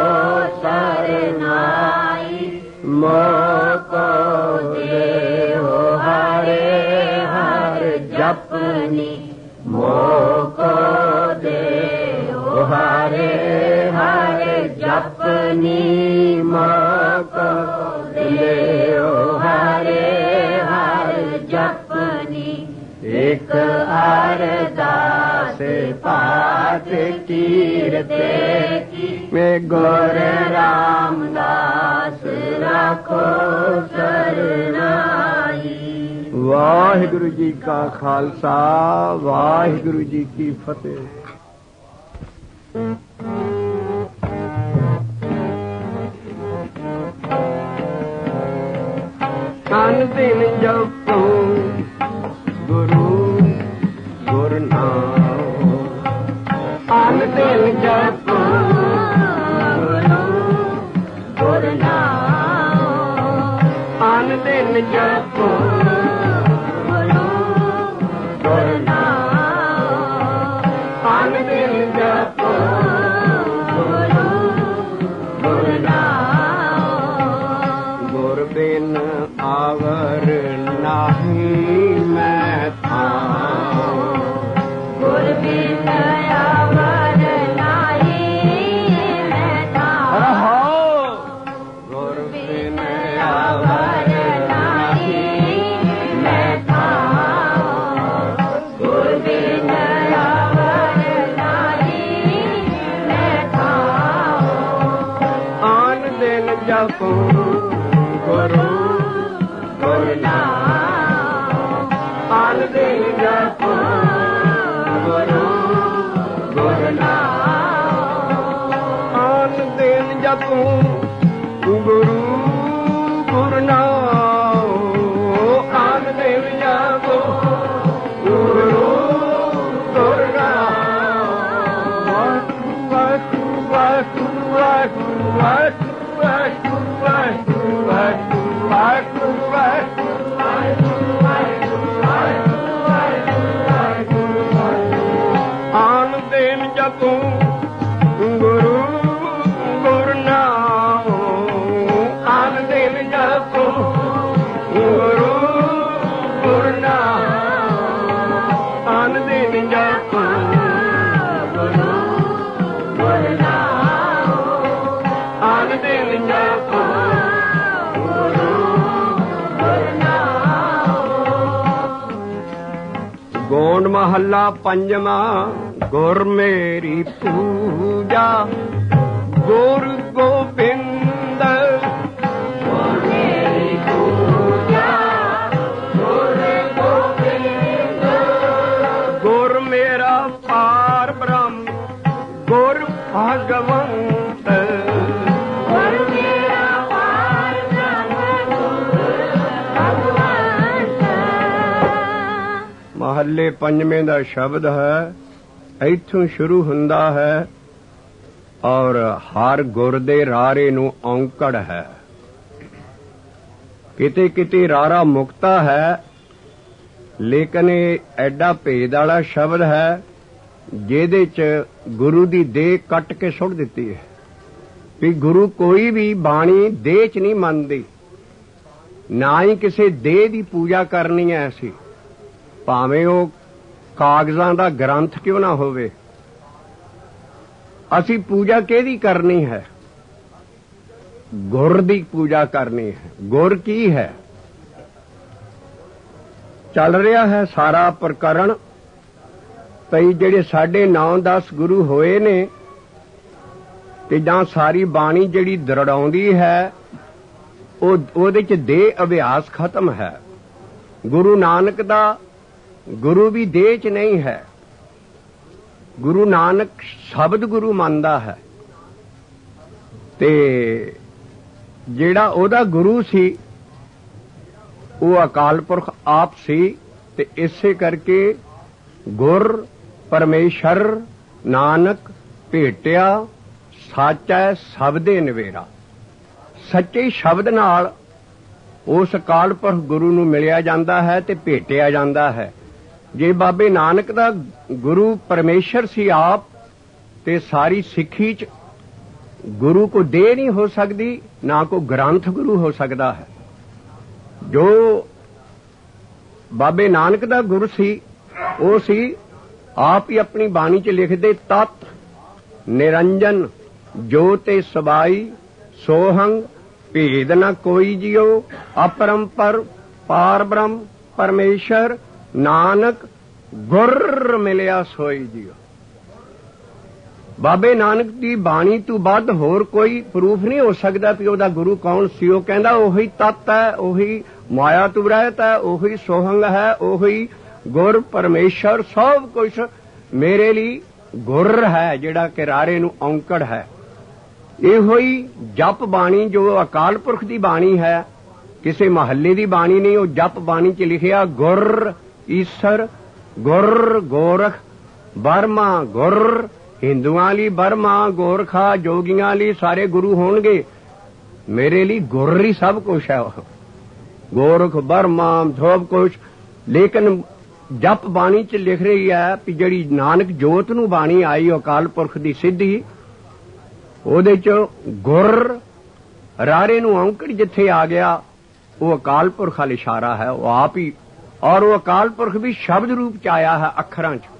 ਸਰਨਾਈ। ਮੋਕੋ ਦੇਹੁ ਹਰੇ ਹਰ ਜਪਨੀ, ਮੋਕੋ ਦੇਹੁ ਹਰੇ ਹਰ ਜਪਨੀ। ਮੋਕੋ ਦੇਹੁ ਹਰੇ ਹਰ ਜਪਨੀ। ਇੱਕ ਅਰਦਾਸ ਪਾਠ ਕੀਰਤੇ ਮੈਂ ਗੁਰ ਰਾਮਦਾਸ ਰੱਖੋ ਸਰਨਾਈ। ਵਾਹਿਗੁਰੂ ਜੀ ਕਾ ਖਾਲਸਾ, ਵਾਹਿਗੁਰੂ ਜੀ ਕੀ ਫਤਿਹ। ਤਨ ਦਿਨ ਜਪੋ ਗੁਰੂ ਗੁਰ ਨਾਮ, ਅਨ ਦਿਨ ਜਪੋ ਗੁਰੂ ਗੁਰ ਨਾਮ। ਅਨ ਦਿਨ ਜਪੋ ਗੁਰੂ ਗੁਰ ਨਾਮ। ਅਨ ਦਿਨ ਜਪੋ ਗੁਰੂ ਗੁਰ ਨਾਮ। ਗੁਰ ਬਿਨ ਆਵਰ ਨਾਹੀ ਮੈਂ ਥਾਂ, ਗੁਰ ਬਿਨ ਆਵਰ ਨਾਹੀ ਮੈਂ ਥਾਂ। ਰਹਾਉ ਗੁਰ ਬਿਨ ਆਵਰ ਨਾਹੀ ਮੈਂ ਥਾਂ, ਗੁਰ ਬਿਨ ਆਵਰ ਨਾਹੀ ਮੈਂ ਥਾਂ। ਆਨ ਦਿਨ ਜਪੋ ਗੁਰੂ ਗੁਰ ਨਾਮ। ਆਨ ਦਿਨ ਜਪੋ ਗੁਰੂ ਗੁਰ ਨਾਮ। ਆਨ ਦਿਨ ਜਪੋ ਗੁਰੂ ਗੁਰ ਨਾਮ। ਆਨ ਦਿਨ ਜਪੋ ਗੁਰੂ ਗੁਰ ਨਾਮ। ਵਾਹਿਗੁਰੂ ਵਾਹਿਗੁਰੂ ਵਾਹਿਗੁਰੂ ਵਾਹਿਗੁਰੂ ਵਾਹਿਗੁਰੂ ਵਾਹਿਗੁਰੂ ਵਾਹਿਗੁਰੂ ਵਾਹਿਗੁਰੂ ਵਾਹਿਗੁਰੂ ਵਾਹਿਗੁਰੂ ਵਾਹਿਗੁਰੂ ਵਾਹਿਗੁਰੂ ਵਾਹਿਗੁਰੂ। ਆਨ ਦਿਨ ਜਪੋ ਗੁਰੂ ਗੁਰ ਨਾਮ। ਆਨ ਦਿਨ ਜਪੋ ਗੁਰੂ ਗੁਰ ਨਾਮ। ਆਨ ਦਿਨ ਜਪੋ ਗੁਰੂ ਗੁਰ ਨਾਮ। ਆਨ ਦਿਨ ਜਪੋ ਗੋਂਡ ਮਹੱਲਾ ਪੰਜਵਾਂ। ਗੁਰ ਮੇਰੀ ਪੂਜਾ ਗੁਰ ਗੋਬਿੰਦ। ਗੁਰ ਮੇਰੀ ਪੂਜਾ ਗੁਰ ਗੋਬਿੰਦ। ਗੁਰ ਮੇਰਾ ਪਾਰ ਬ੍ਰਹਮ ਗੁਰ ਭਗਵੰਤ। ਗੁਰ ਮੇਰਾ ਪਾਰ ਬ੍ਰਹਮ ਗੁਰ ਭਗਵੰਤ। ਮਹੱਲੇ ਪੰਜਵੇਂ ਦਾ ਸ਼ਬਦ ਹੈ, ਇੱਥੋਂ ਸ਼ੁਰੂ ਹੁੰਦਾ ਹੈ ਔਰ ਹਰ ਗੁਰ ਦੇ ਰਾਰੇ ਨੂੰ ਔਂਕੜ ਹੈ। ਕਿਤੇ ਕਿਤੇ ਰਾਰਾ ਮੁਕਤਾ ਹੈ ਲੇਕਿਨ ਇਹ ਐਡਾ ਭੇਦ ਵਾਲਾ ਸ਼ਬਦ ਹੈ ਜਿਹਦੇ ਚ ਗੁਰੂ ਦੀ ਦੇਹ ਕੱਟ ਕੇ ਸੁੱਟ ਦਿੱਤੀ ਹੈ ਵੀ ਗੁਰੂ ਕੋਈ ਵੀ ਬਾਣੀ ਦੇਹ ਚ ਨਹੀਂ ਮੰਨਦੀ, ਨਾ ਹੀ ਕਿਸੇ ਦੇਹ ਦੀ ਪੂਜਾ ਕਰਨੀ ਹੈ ਅਸੀਂ, ਭਾਵੇਂ ਉਹ ਕਾਗਜ਼ਾਂ ਦਾ ਗ੍ਰੰਥ ਕਿਉਂ ਨਾ ਹੋਵੇ। ਅਸੀਂ ਪੂਜਾ ਕਿਹਦੀ ਕਰਨੀ ਹੈ? ਗੁਰ ਦੀ ਪੂਜਾ ਕਰਨੀ ਹੈ। ਗੁਰ ਕੀ ਹੈ? ਚੱਲ ਰਿਹਾ ਹੈ ਸਾਰਾ ਪ੍ਰਕਰਣ ਭਈ ਜਿਹੜੇ ਸਾਡੇ ਨੌ ਦਸ ਗੁਰੂ ਹੋਏ ਨੇ ਤੇ ਜਾਂ ਸਾਰੀ ਬਾਣੀ ਜਿਹੜੀ ਦਰੜਾਉਂਦੀ ਹੈ ਉਹ ਉਹਦੇ ਚ ਦੇਹ ਅਭਿਆਸ ਖਤਮ ਹੈ। ਗੁਰੂ ਨਾਨਕ ਦਾ ਗੁਰੂ ਵੀ ਦੇਹ ਚ ਨਹੀਂ ਹੈ। ਗੁਰੂ ਨਾਨਕ ਸ਼ਬਦ ਗੁਰੂ ਮੰਨਦਾ ਹੈ ਤੇ ਜਿਹੜਾ ਉਹਦਾ ਗੁਰੂ ਸੀ ਉਹ ਅਕਾਲ ਪੁਰਖ ਆਪ ਸੀ ਤੇ ਇਸੇ ਕਰਕੇ ਗੁਰ ਪਰਮੇਸ਼ਰ ਨਾਨਕ ਭੇਟਿਆ ਸਾਚਾ ਸ਼ਬਦੇ ਨਵੇਰਾ। ਸੱਚੇ ਸ਼ਬਦ ਨਾਲ ਉਸ ਅਕਾਲ ਪੁਰਖ ਗੁਰੂ ਨੂੰ ਮਿਲਿਆ ਜਾਂਦਾ ਹੈ ਤੇ ਭੇਟਿਆ ਜਾਂਦਾ ਹੈ। ਜੇ ਬਾਬੇ ਨਾਨਕ ਦਾ ਗੁਰੂ ਪਰਮੇਸ਼ਰ ਸੀ ਆਪ ਤੇ ਸਾਰੀ ਸਿੱਖੀ ਚ ਗੁਰੂ ਕੋ ਦੇਹ ਨਹੀਂ ਹੋ ਸਕਦੀ, ਨਾ ਕੋ ਗ੍ਰੰਥ ਗੁਰੂ ਹੋ ਸਕਦਾ ਹੈ। ਜੋ ਬਾਬੇ ਨਾਨਕ ਦਾ ਗੁਰੂ ਸੀ ਉਹ ਸੀ ਆਪ ਹੀ ਆਪਣੀ ਬਾਣੀ ਚ ਲਿਖਦੇ ਤਤ ਨਿਰੰਜਨ ਜੋਤੇ ਸਬਾਈ ਸੋਹੰਗ ਭੇਦ ਨਾ ਕੋਈ ਜਿਉ ਅਪਰੰਪਰ ਪਾਰ ਬ੍ਰਹਮ ਪਰਮੇਸ਼ਰ ਨਾਨਕ ਗੁਰ ਮਿਲਿਆ ਸੋਈ ਜਿਉ। ਬਾਬੇ ਨਾਨਕ ਦੀ ਬਾਣੀ ਤੋਂ ਵੱਧ ਹੋਰ ਕੋਈ ਪ੍ਰੂਫ ਨਹੀਂ ਹੋ ਸਕਦਾ ਕਿ ਉਹਦਾ ਗੁਰੂ ਕੌਣ ਸੀ। ਉਹ ਕਹਿੰਦਾ ਉਹੀ ਤਤ ਹੈ, ਉਹੀ ਮਾਇਆ ਤੋਂ ਰਹਿਤ ਹੈ, ਉਹੀ ਸੋਹੰਗ ਹੈ, ਉਹੀ ਗੁਰ ਪਰਮੇਸ਼ਰ ਸਭ ਕੁਝ ਮੇਰੇ ਲਈ ਗੁਰ ਹੈ ਜਿਹੜਾ ਕਿ ਰਾਰੇ ਨੂੰ ਔਂਕੜ ਹੈ। ਇਹੋ ਹੀ ਜਪ ਬਾਣੀ ਜੋ ਅਕਾਲ ਪੁਰਖ ਦੀ ਬਾਣੀ ਹੈ, ਕਿਸੇ ਮਹੱਲੇ ਦੀ ਬਾਣੀ ਨਹੀਂ। ਉਹ ਜਪ ਬਾਣੀ ਚ ਲਿਖਿਆ ਗੁਰ ਈਸ਼ਰ ਗੁਰ ਗੋਰਖ ਬਰਮਾ ਗੁਰ। ਹਿੰਦੂਆਂ ਲਈ ਬਰਮਾ ਗੋਰਖਾ, ਜੋਗੀਆਂ ਲਈ ਸਾਰੇ ਗੁਰੂ ਹੋਣਗੇ, ਮੇਰੇ ਲਈ ਗੁਰ ਹੀ ਸਭ ਕੁਝ ਹੈ। ਉਹ ਗੋਰਖ ਬਰਮਾ ਸਭ ਕੁਝ। ਲੇਕਿਨ ਜਪ ਬਾਣੀ ਚ ਲਿਖ ਰਹੀ ਹੈ ਕਿ ਜਿਹੜੀ ਨਾਨਕ ਜੋਤ ਨੂੰ ਬਾਣੀ ਆਈ ਅਕਾਲ ਪੁਰਖ ਦੀ ਸਿੱਧੀ, ਉਹਦੇ ਚ ਗੁਰ ਰਾਰੇ ਨੂੰ ਔਂਕੜ ਜਿੱਥੇ ਆ ਗਿਆ ਉਹ ਅਕਾਲ ਪੁਰਖ ਵਾਲ ਇਸ਼ਾਰਾ ਹੈ। ਉਹ ਆਪ ਹੀ, ਔਰ ਉਹ ਅਕਾਲ ਪੁਰਖ ਵੀ ਸ਼ਬਦ ਰੂਪ ਚ ਆਇਆ ਹੈ ਅੱਖਰਾਂ ਚ।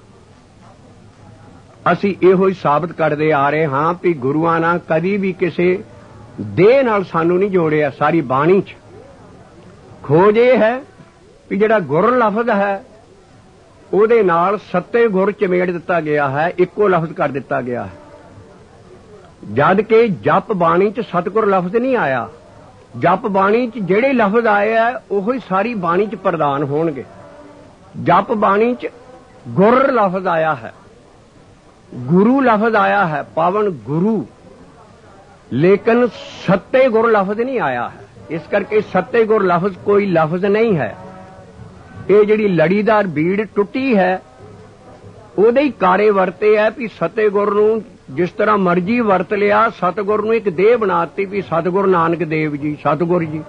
ਅਸੀਂ ਇਹੋ ਹੀ ਸਾਬਤ ਕਰਦੇ ਆ ਰਹੇ ਹਾਂ ਕਿ ਗੁਰੂਆਂ ਨਾਲ ਕਦੀ ਵੀ ਕਿਸੇ ਦੇਹ ਨਾਲ ਸਾਨੂੰ ਨਹੀਂ ਜੋੜਿਆ। ਸਾਰੀ ਬਾਣੀ ਚ ਖੋਜ ਇਹ ਹੈ ਕਿ ਜਿਹੜਾ ਗੁਰ ਲਫ਼ਜ਼ ਹੈ ਉਹਦੇ ਨਾਲ ਸੱਤੇ ਗੁਰ ਚਮੇੜ ਦਿੱਤਾ ਗਿਆ ਹੈ, ਇੱਕੋ ਲਫ਼ਜ਼ ਕਰ ਦਿੱਤਾ ਗਿਆ ਹੈ। ਜਦ ਕਿ ਜਪ ਬਾਣੀ ਚ ਸਤਿਗੁਰ ਲਫ਼ਜ਼ ਨਹੀਂ ਆਇਆ। ਜਪ ਬਾਣੀ ਚ ਜਿਹੜੇ ਲਫ਼ਜ਼ ਆਏ ਆ ਉਹੀ ਸਾਰੀ ਬਾਣੀ ਚ ਪ੍ਰਦਾਨ ਹੋਣਗੇ। ਜਪ ਬਾਣੀ ਚ ਗੁਰ ਲਫ਼ਜ਼ ਆਇਆ ਹੈ, ਗੁਰੂ ਲਫ਼ਜ਼ ਆਇਆ ਹੈ, ਪਾਵਨ ਗੁਰੂ, ਲੇਕਿਨ ਸੱਤੇ ਗੁਰ ਲਫ਼ਜ਼ ਨਹੀਂ ਆਇਆ ਹੈ। ਇਸ ਕਰਕੇ ਸੱਤੇ ਗੁਰ ਲਫ਼ਜ਼ ਕੋਈ ਲਫ਼ਜ਼ ਨਹੀਂ ਹੈ। ਇਹ ਜਿਹੜੀ ਲੜੀਦਾਰ ਬੀੜ ਟੁੱਟੀ ਹੈ ਉਹਦੇ ਹੀ ਕਾਰੇ ਵਰਤੇ ਹੈ ਵੀ ਸੱਤੇ ਗੁਰ ਨੂੰ ਜਿਸ ਤਰ੍ਹਾਂ ਮਰਜੀ ਵਰਤ ਲਿਆ, ਸਤਿਗੁਰ ਨੂੰ ਇੱਕ ਦੇਹ ਬਣਾਤੀ ਵੀ ਸਤਿਗੁਰ ਨਾਨਕ ਦੇਵ ਜੀ, ਸਤਿਗੁਰ ਜੀ।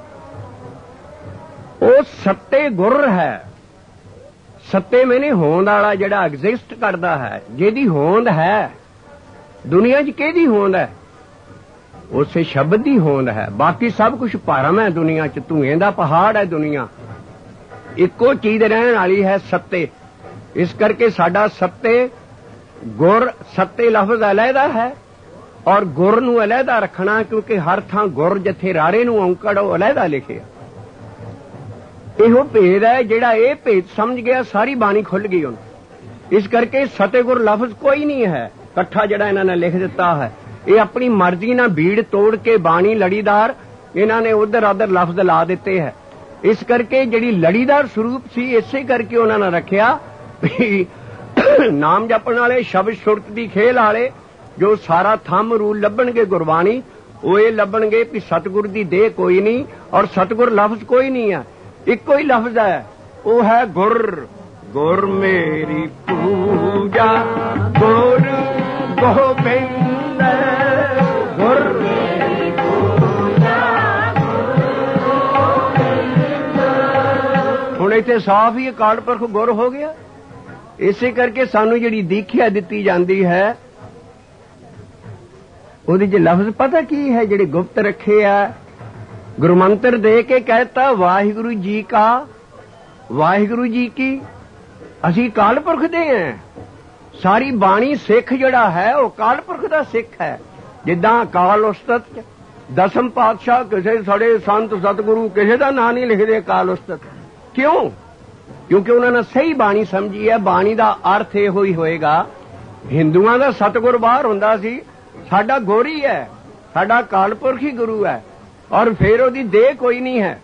ਉਹ ਸੱਤੇ ਗੁਰ ਹੈ। ਸੱਤੇ ਮੈਨੇ ਹੋਂਦ ਵਾਲਾ ਜਿਹੜਾ ਐਗਜ਼ਿਸਟ ਕਰਦਾ ਹੈ, ਜਿਹਦੀ ਹੋਂਦ ਹੈ ਦੁਨੀਆ 'ਚ। ਕਿਹਦੀ ਹੋਂਦ ਹੈ? ਉਸੇ ਸ਼ਬਦ ਦੀ ਹੋਂਦ ਹੈ। ਬਾਕੀ ਸਭ ਕੁਝ ਭਰਮ ਹੈ ਦੁਨੀਆ 'ਚ, ਧੂਏ ਦਾ ਪਹਾੜ ਹੈ ਦੁਨੀਆ। ਇੱਕੋ ਚੀਜ਼ ਰਹਿਣ ਵਾਲੀ ਹੈ ਸੱਤੇ। ਇਸ ਕਰਕੇ ਸਾਡਾ ਸੱਤੇ ਗੁਰ, ਸੱਤੇ ਲਫ਼ਜ਼ ਅਲੱਗਾ ਹੈ ਔਰ ਗੁਰ ਨੂੰ ਅਲੱਗਾ ਰੱਖਣਾ, ਕਿਉਂਕਿ ਹਰ ਥਾਂ ਗੁਰ ਜਿੱਥੇ ਰਾਰੇ ਨੂੰ ਔਂਕੜ ਉਹ ਅਲੱਗਾ ਲਿਖਿਆ। ਇਹੋ ਭੇਦ ਹੈ। ਜਿਹੜਾ ਇਹ ਭੇਦ ਸਮਝ ਗਿਆ ਸਾਰੀ ਬਾਣੀ ਖੁੱਲ ਗਈ ਉਹਨੂੰ। ਇਸ ਕਰਕੇ ਸਤਿਗੁਰ ਲਫ਼ਜ਼ ਕੋਈ ਨਹੀਂ ਹੈ ਇਕੱਠਾ ਜਿਹੜਾ ਇਹਨਾਂ ਨੇ ਲਿਖ ਦਿੱਤਾ ਹੈ। ਇਹ ਆਪਣੀ ਮਰਜ਼ੀ ਨਾਲ ਭੀੜ ਤੋੜ ਕੇ ਬਾਣੀ ਲੜੀਦਾਰ ਇਹਨਾਂ ਨੇ ਉਧਰ ਉਧਰ ਲਫ਼ਜ਼ ਲਾ ਦਿੱਤੇ ਹੈ। ਇਸ ਕਰਕੇ ਜਿਹੜੀ ਲੜੀਦਾਰ ਸਰੂਪ ਸੀ ਇਸੇ ਕਰਕੇ ਉਹਨਾਂ ਨੇ ਰੱਖਿਆ ਵੀ ਨਾਮ ਜਪਣ ਵਾਲੇ, ਸ਼ਬਦ ਸੁਰਤ ਦੀ ਖੇਲ ਵਾਲੇ ਜੋ ਸਾਰਾ ਥੰਮ ਰੂਲ ਲੱਭਣਗੇ ਗੁਰਬਾਣੀ, ਉਹ ਇਹ ਲੱਭਣਗੇ ਕਿ ਸਤਿਗੁਰ ਦੀ ਦੇਹ ਕੋਈ ਨਹੀਂ ਔਰ ਸਤਿਗੁਰ ਲਫ਼ਜ਼ ਕੋਈ ਨਹੀਂ ਹੈ। ਇੱਕੋ ਹੀ ਲਫ਼ਜ਼ ਹੈ, ਉਹ ਹੈ ਗੁਰ। ਗੁਰ ਮੇਰੀ ਪੂਜਾ ਗੁਰ ਗੋਬਿੰਦ, ਗੁਰ ਮੇਰੀ ਪੂਜਾ ਗੁਰ ਗੋਬਿੰਦ। ਹੁਣ ਇੱਥੇ ਸਾਫ਼ ਹੀ ਅਕਾਲ ਪੁਰਖ ਗੁਰ ਹੋ ਗਿਆ। ਇਸੇ ਕਰਕੇ ਸਾਨੂੰ ਜਿਹੜੀ ਦੀਖਿਆ ਦਿੱਤੀ ਜਾਂਦੀ ਹੈ ਉਹਦੇ 'ਚ ਲਫ਼ਜ਼ ਪਤਾ ਕੀ ਹੈ ਜਿਹੜੇ ਗੁਪਤ ਰੱਖੇ ਆ। ਗੁਰੂ ਮੰਤਰ ਦੇ ਕੇ ਕਹਿਤਾ ਵਾਹਿਗੁਰੂ ਜੀ ਕਾ, ਵਾਹਿਗੁਰੂ ਜੀ ਕੀ। ਅਸੀਂ ਅਕਾਲ ਪੁਰਖ ਦੇ ਹਾਂ। ਸਾਰੀ ਬਾਣੀ ਸਿੱਖ ਜਿਹੜਾ ਹੈ ਉਹ ਅਕਾਲ ਪੁਰਖ ਦਾ ਸਿੱਖ ਹੈ। ਜਿੱਦਾਂ ਅਕਾਲ ਉਸਤਤ ਦਸਮ ਪਾਤਸ਼ਾਹ ਕਿਸੇ ਸਾਡੇ ਸੰਤ ਸਤਿਗੁਰੂ ਕਿਸੇ ਦਾ ਨਾਂ ਨਹੀਂ ਲਿਖਦੇ ਅਕਾਲ ਉਸਤਤ। ਕਿਉਂ? ਕਿਉਂਕਿ ਉਹਨਾਂ ਨੇ ਸਹੀ ਬਾਣੀ ਸਮਝੀ ਹੈ। ਬਾਣੀ ਦਾ ਅਰਥ ਇਹੋ ਹੀ ਹੋਏਗਾ। ਹਿੰਦੂਆਂ ਦਾ ਸਤਿਗੁਰ ਬਾਹਰ ਹੁੰਦਾ ਸੀ, ਸਾਡਾ ਗੁਰ ਹੀ ਹੈ, ਸਾਡਾ ਅਕਾਲ ਪੁਰਖ ਹੀ ਗੁਰੂ ਹੈ। ਔਰ ਫਿਰ ਉਹਦੀ ਦੇਹ ਕੋਈ ਨਹੀਂ ਹੈ,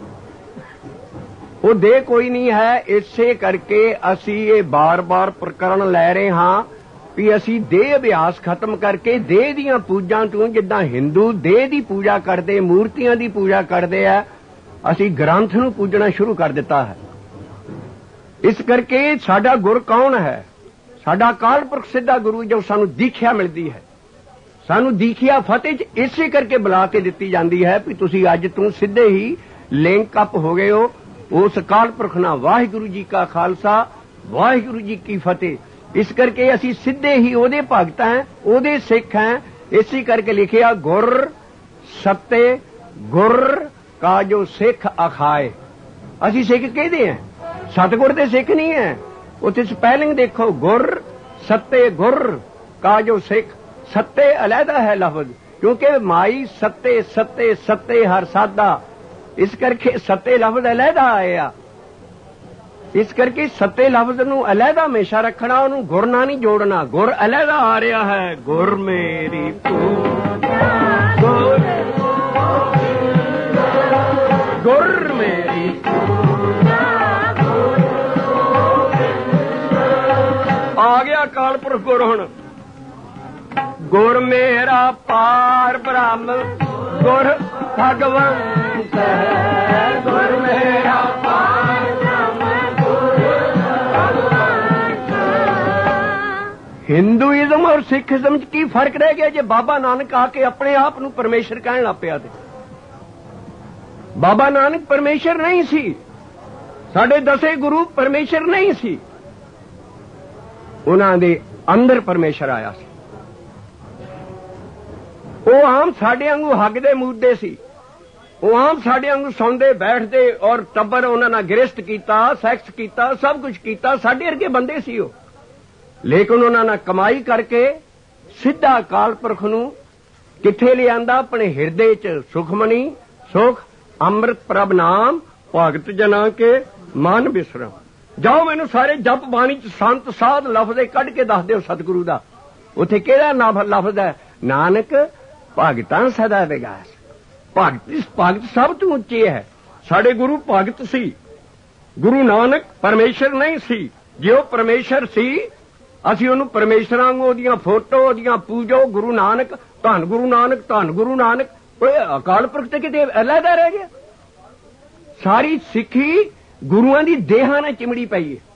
ਉਹ ਦੇਹ ਕੋਈ ਨਹੀਂ ਹੈ। ਇਸੇ ਕਰਕੇ ਅਸੀਂ ਇਹ ਬਾਰ-ਬਾਰ ਪ੍ਰਕਰਣ ਲੈ ਰਹੇ ਹਾਂ ਵੀ ਅਸੀਂ ਦੇਹ ਅਭਿਆਸ ਖਤਮ ਕਰਕੇ ਦੇਹ ਦੀਆਂ ਪੂਜਾਂ ਤੋਂ, ਜਿੱਦਾਂ ਹਿੰਦੂ ਦੇਹ ਦੀ ਪੂਜਾ ਕਰਦੇ, ਮੂਰਤੀਆਂ ਦੀ ਪੂਜਾ ਕਰਦੇ ਆ, ਅਸੀਂ ਗ੍ਰੰਥ ਨੂੰ ਪੂਜਣਾ ਸ਼ੁਰੂ ਕਰ ਦਿੱਤਾ ਹੈ। ਇਸ ਕਰਕੇ ਸਾਡਾ ਗੁਰ ਕੌਣ ਹੈ? ਸਾਡਾ ਅਕਾਲ ਪੁਰਖ ਸਿੱਧਾ ਗੁਰੂ ਜੋ ਸਾਨੂੰ ਦੀਖਿਆ ਮਿਲਦੀ ਹੈ। ਸਾਨੂੰ ਦੀਖਿਆ ਫਤਿਹ 'ਚ ਇਸੇ ਕਰਕੇ ਬੁਲਾ ਕੇ ਦਿੱਤੀ ਜਾਂਦੀ ਹੈ ਵੀ ਤੁਸੀਂ ਅੱਜ ਤੋਂ ਸਿੱਧੇ ਹੀ ਲਿੰਕ ਅਪ ਹੋ ਗਏ ਹੋ ਉਸ ਅਕਾਲ ਪੁਰਖ ਨਾਲ। ਵਾਹਿਗੁਰੂ ਜੀ ਕਾ ਖਾਲਸਾ, ਵਾਹਿਗੁਰੂ ਜੀ ਕੀ ਫਤਿਹ। ਇਸ ਕਰਕੇ ਅਸੀਂ ਸਿੱਧੇ ਹੀ ਉਹਦੇ ਭਗਤ ਹਾਂ, ਉਹਦੇ ਸਿੱਖ ਹਾਂ। ਇਸੇ ਕਰਕੇ ਲਿਖਿਆ ਗੁਰ ਸੱਤੇ ਗੁਰ ਕਾ ਜੋ ਸਿੱਖ ਅਖਾਏ। ਅਸੀਂ ਸਿੱਖ ਕਹਿੰਦੇ ਹਾਂ, ਸਤਿਗੁਰ ਦੇ ਸਿੱਖ ਨਹੀਂ ਹੈ। ਉੱਥੇ ਸਪੈਲਿੰਗ ਦੇਖੋ, ਗੁਰ ਸੱਤੇ ਗੁਰ ਕਾ ਜੋ ਸਿੱਖ। ਸੱਤੇ ਅਲੱਗਾ ਹੈ ਲਫ਼ਜ਼, ਕਿਉਂਕਿ ਮਾਈ ਸੱਤੇ ਸੱਤੇ ਸੱਤੇ ਹਰ ਸਾਦਾ। ਇਸ ਕਰਕੇ ਸੱਤੇ ਲਫ਼ਜ਼ ਅਲੱਗਾ ਆਇਆ। ਇਸ ਕਰਕੇ ਸੱਤੇ ਲਫ਼ਜ਼ ਨੂੰ ਅਲੱਗਾ ਹਮੇਸ਼ਾ ਰੱਖਣਾ, ਉਹਨੂੰ ਗੁਰ ਨਾਲ ਨਹੀਂ ਜੋੜਨਾ। ਗੁਰ ਅਲੱਗਾ ਆ ਰਿਹਾ ਹੈ। ਗੁਰ ਮੇਰੀ ਪੂਜਾ, ਗੁਰ ਗੁਰ ਮੇਰੀ ਪੂਜਾ, ਆ ਗਿਆ ਅਕਾਲ ਪੁਰਖ ਗੁਰ। ਹੁਣ ਗੁਰ ਮੇਰਾ ਪਾਰ ਬ੍ਰਹਮ, ਗੁਰ ਭਗਵੰਤ ਹੈ। ਗੁਰ ਮੇਰਾ ਪਾਰ ਬ੍ਰਹਮ, ਗੁਰ ਭਗਵੰਤ। ਹਿੰਦੂਇਜ਼ਮ ਔਰ ਸਿੱਖੀਜ਼ਮ 'ਚ ਕੀ ਫਰਕ ਰਹਿ ਗਿਆ ਜੇ ਬਾਬਾ ਨਾਨਕ ਆ ਕੇ ਆਪਣੇ ਆਪ ਨੂੰ ਪਰਮੇਸ਼ਰ ਕਹਿਣ ਲੱਗ ਪਿਆ ਤੇ? ਬਾਬਾ ਨਾਨਕ ਪਰਮੇਸ਼ਰ ਨਹੀਂ ਸੀ, ਸਾਡੇ ਦਸੇ ਗੁਰੂ ਪਰਮੇਸ਼ਰ ਨਹੀਂ ਸੀ। ਉਹਨਾਂ ਦੇ ਅੰਦਰ ਪਰਮੇਸ਼ਰ ਆਇਆ ਸੀ। ਉਹ ਆਮ ਸਾਡੇ ਵਾਂਗੂ ਹੱਗਦੇ ਮੂਦਦੇ ਸੀ, ਉਹ ਆਮ ਸਾਡੇ ਵਾਂਗੂ ਸੌਂਦੇ ਬੈਠਦੇ ਔਰ ਟੱਬਰ ਉਹਨਾਂ ਨਾਲ ਗ੍ਰਸਤ ਕੀਤਾ, ਸੈਕਸ ਕੀਤਾ, ਸਭ ਕੁਝ ਕੀਤਾ। ਸਾਡੇ ਵਰਗੇ ਬੰਦੇ ਸੀ ਉਹ। ਲੇਕਿਨ ਉਹਨਾਂ ਨਾਲ ਕਮਾਈ ਕਰਕੇ ਸਿੱਧਾ ਅਕਾਲ ਪੁਰਖ ਨੂੰ ਕਿੱਥੇ ਲਿਆਂਦਾ? ਆਪਣੇ ਹਿਰਦੇ 'ਚ ਸੁਖਮਨੀ ਸੁਖ ਅੰਮ੍ਰਿਤ ਪ੍ਰਭ ਨਾਮ ਭਗਤ ਜਨਾਂ ਕੇ ਮਨ ਬਿਸਰਮ। ਜਾਓ ਮੈਨੂੰ ਸਾਰੇ ਜਪ ਬਾਣੀ 'ਚ ਸੰਤ ਸਾਧ ਲਫ਼ਜ਼ ਕੱਢ ਕੇ ਦੱਸ ਦਿਓ ਸਤਿਗੁਰੂ ਦਾ। ਉੱਥੇ ਕਿਹੜਾ ਨਾਮ ਲਫ਼ਜ਼ ਹੈ? ਨਾਨਕ ਭਗਤਾਂ ਸਦਾ ਵਿਗਾਸ। ਭਗਤ ਭਗਤ ਸਭ ਤੋਂ ਉੱਚੇ ਹੈ। ਸਾਡੇ ਗੁਰੂ ਭਗਤ ਸੀ। ਗੁਰੂ ਨਾਨਕ ਪਰਮੇਸ਼ਰ ਨਹੀਂ ਸੀ। ਜੇ ਉਹ ਪਰਮੇਸ਼ਰ ਸੀ ਅਸੀਂ ਉਹਨੂੰ ਪਰਮੇਸ਼ਰ ਵਾਂਗੂ ਉਹਦੀਆਂ ਫੋਟੋ ਉਹਦੀਆਂ ਪੂਜੋ। ਗੁਰੂ ਨਾਨਕ, ਧੰਨ ਗੁਰੂ ਨਾਨਕ, ਧੰਨ ਗੁਰੂ ਨਾਨਕ। ਓਏ ਅਕਾਲ ਪੁਰਖ ਤੇ ਕਿਤੇ ਅਲੱਗਾ ਰਹਿ ਗਿਆ। ਸਾਰੀ ਸਿੱਖੀ ਗੁਰੂਆਂ ਦੀ ਦੇਹਾਂ ਨਾਲ ਚਿਮੜੀ ਪਈ ਹੈ,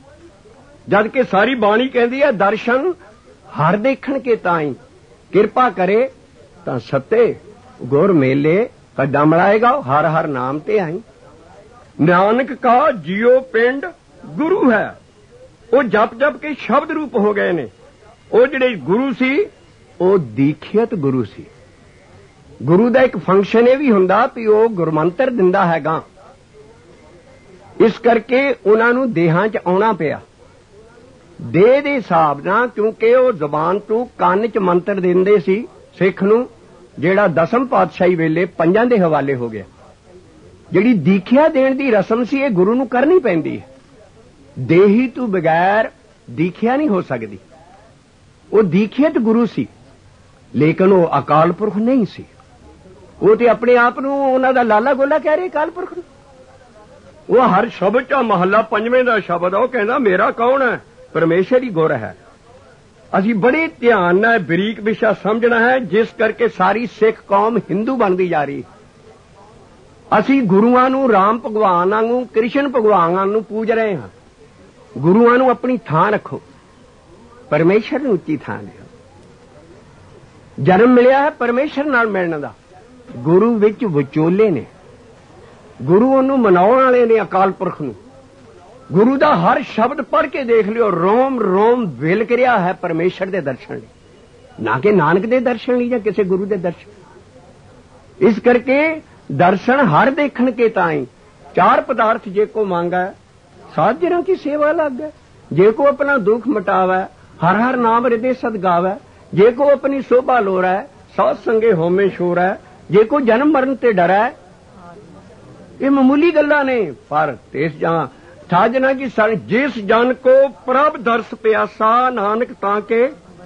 ਜਦ ਕਿ ਸਾਰੀ ਬਾਣੀ ਕਹਿੰਦੀ ਹੈ ਦਰਸ਼ਨ ਹਰ ਦੇਖਣ ਕੇ ਤਾਈ, ਕਿਰਪਾ ਕਰੇ ਤਾਂ ਸੱਤੇ ਗੁਰ ਮੇਲੇ ਕਦਮ ਲਾਏਗਾ, ਹਰ ਹਰ ਨਾਮ ਤੇ ਆਈ। ਨਾਨਕ ਕਾ ਜੀਓ ਪਿੰਡ ਗੁਰੂ ਹੈ। ਉਹ ਜਪ ਜਪ ਕੇ ਸ਼ਬਦ ਰੂਪ ਹੋ ਗਏ ਨੇ। ਉਹ ਜਿਹੜੇ ਗੁਰੂ ਸੀ ਉਹ ਦੀਖਿਅਤ ਗੁਰੂ ਸੀ। ਗੁਰੂ ਦਾ ਇੱਕ ਫੰਕਸ਼ਨ ਇਹ ਵੀ ਹੁੰਦਾ ਵੀ ਉਹ ਗੁਰਮੰਤਰ ਦਿੰਦਾ ਹੈਗਾ। ਇਸ ਕਰਕੇ ਉਹਨਾਂ ਨੂੰ ਦੇਹਾਂ 'ਚ ਆਉਣਾ ਪਿਆ ਦੇਹ ਦੇ ਹਿਸਾਬ ਨਾਲ, ਕਿਉਂਕਿ ਉਹ ਜ਼ੁਬਾਨ ਤੋਂ ਕੰਨ 'ਚ ਮੰਤਰ ਦਿੰਦੇ ਸੀ ਸਿੱਖ ਨੂੰ, ਜਿਹੜਾ ਦਸਮ ਪਾਤਸ਼ਾਹੀ ਵੇਲੇ ਪੰਜਾਂ ਦੇ ਹਵਾਲੇ ਹੋ ਗਿਆ। ਜਿਹੜੀ ਦੀਖਿਆ ਦੇਣ ਦੀ ਰਸਮ ਸੀ ਇਹ ਗੁਰੂ ਨੂੰ ਕਰਨੀ ਪੈਂਦੀ ਹੈ। ਦੇਹੀ ਤੋਂ ਬਗੈਰ ਦੀਖਿਆ ਨਹੀਂ ਹੋ ਸਕਦੀ। ਉਹ ਦੀਖਿਅਤ ਗੁਰੂ ਸੀ, ਲੇਕਿਨ ਉਹ ਅਕਾਲ ਪੁਰਖ ਨਹੀਂ ਸੀ। ਉਹ ਤੇ ਆਪਣੇ ਆਪ ਨੂੰ ਉਹਨਾਂ ਦਾ ਲਾਲਾ ਗੋਲਾ ਕਹਿ ਰਹੇ ਅਕਾਲ ਪੁਰਖ ਨੂੰ। ਉਹ ਹਰ ਸ਼ਬਦ 'ਚ ਮਹੱਲਾ ਪੰਜਵੇਂ ਦਾ ਸ਼ਬਦ ਆ, ਉਹ ਕਹਿੰਦਾ ਮੇਰਾ ਕੌਣ ਹੈ? ਪਰਮੇਸ਼ਰ ਹੀ ਗੁਰ ਹੈ। ਅਸੀਂ ਬੜੇ ਧਿਆਨ ਨਾਲ ਬਰੀਕ ਵਿਸ਼ਾ ਸਮਝਣਾ ਹੈ, ਜਿਸ ਕਰਕੇ ਸਾਰੀ ਸਿੱਖ ਕੌਮ ਹਿੰਦੂ ਬਣਦੀ ਜਾ ਰਹੀ। ਅਸੀਂ ਗੁਰੂਆਂ ਨੂੰ ਰਾਮ ਭਗਵਾਨ ਵਾਂਗੂ, ਕ੍ਰਿਸ਼ਨ ਭਗਵਾਨ ਵਾਂਗੂ ਪੂਜ ਰਹੇ ਹਾਂ। ਗੁਰੂਆਂ ਨੂੰ ਆਪਣੀ ਥਾਂ ਰੱਖੋ, ਪਰਮੇਸ਼ਰ ਨੂੰ ਉੱਚੀ ਥਾਂ ਦਿਓ। ਜਨਮ ਮਿਲਿਆ ਹੈ ਪਰਮੇਸ਼ਰ ਨਾਲ ਮਿਲਣ ਦਾ। ਗੁਰੂ ਵਿੱਚ ਵਿਚੋਲੇ ਨੇ, ਗੁਰੂ ਉਹਨੂੰ ਮਨਾਉਣ ਵਾਲੇ ਨੇ ਅਕਾਲ ਪੁਰਖ ਨੂੰ। ਗੁਰੂ ਦਾ ਹਰ ਸ਼ਬਦ ਪੜ੍ਹ ਕੇ ਦੇਖ ਲਿਓ, ਰੋਮ ਰੋਮ ਵਿਲਕ ਰਿਹਾ ਹੈ ਪਰਮੇਸ਼ਰ ਦੇ ਦਰਸ਼ਨ ਲਈ, ਨਾ ਕਿ ਨਾਨਕ ਦੇ ਦਰਸ਼ਨ ਲਈ ਜਾਂ ਕਿਸੇ ਗੁਰੂ ਦੇ ਦਰਸ਼ਨ। ਇਸ ਕਰਕੇ ਦਰਸ਼ਨ ਹਰ ਦੇਖਣ ਕੇ ਤਾਈ ਚਾਰ ਪਦਾਰਥ ਜੇ ਕੋ ਮੰਗਾ ਸਾਧ ਜਨਾਂ की सेवा लग है, जे को अपना दुख मिटावा हर हर नाम हृदय सद गावा, जे को अपनी शोभा लोरा है सौ संगे होमे शोर है, जे को जन्म मरण ते डरा है। ये मामूली गल्लां ने, पर तेस जहां साजना की सन जिस जन को प्रभ दर्श प्यासा नानक ताके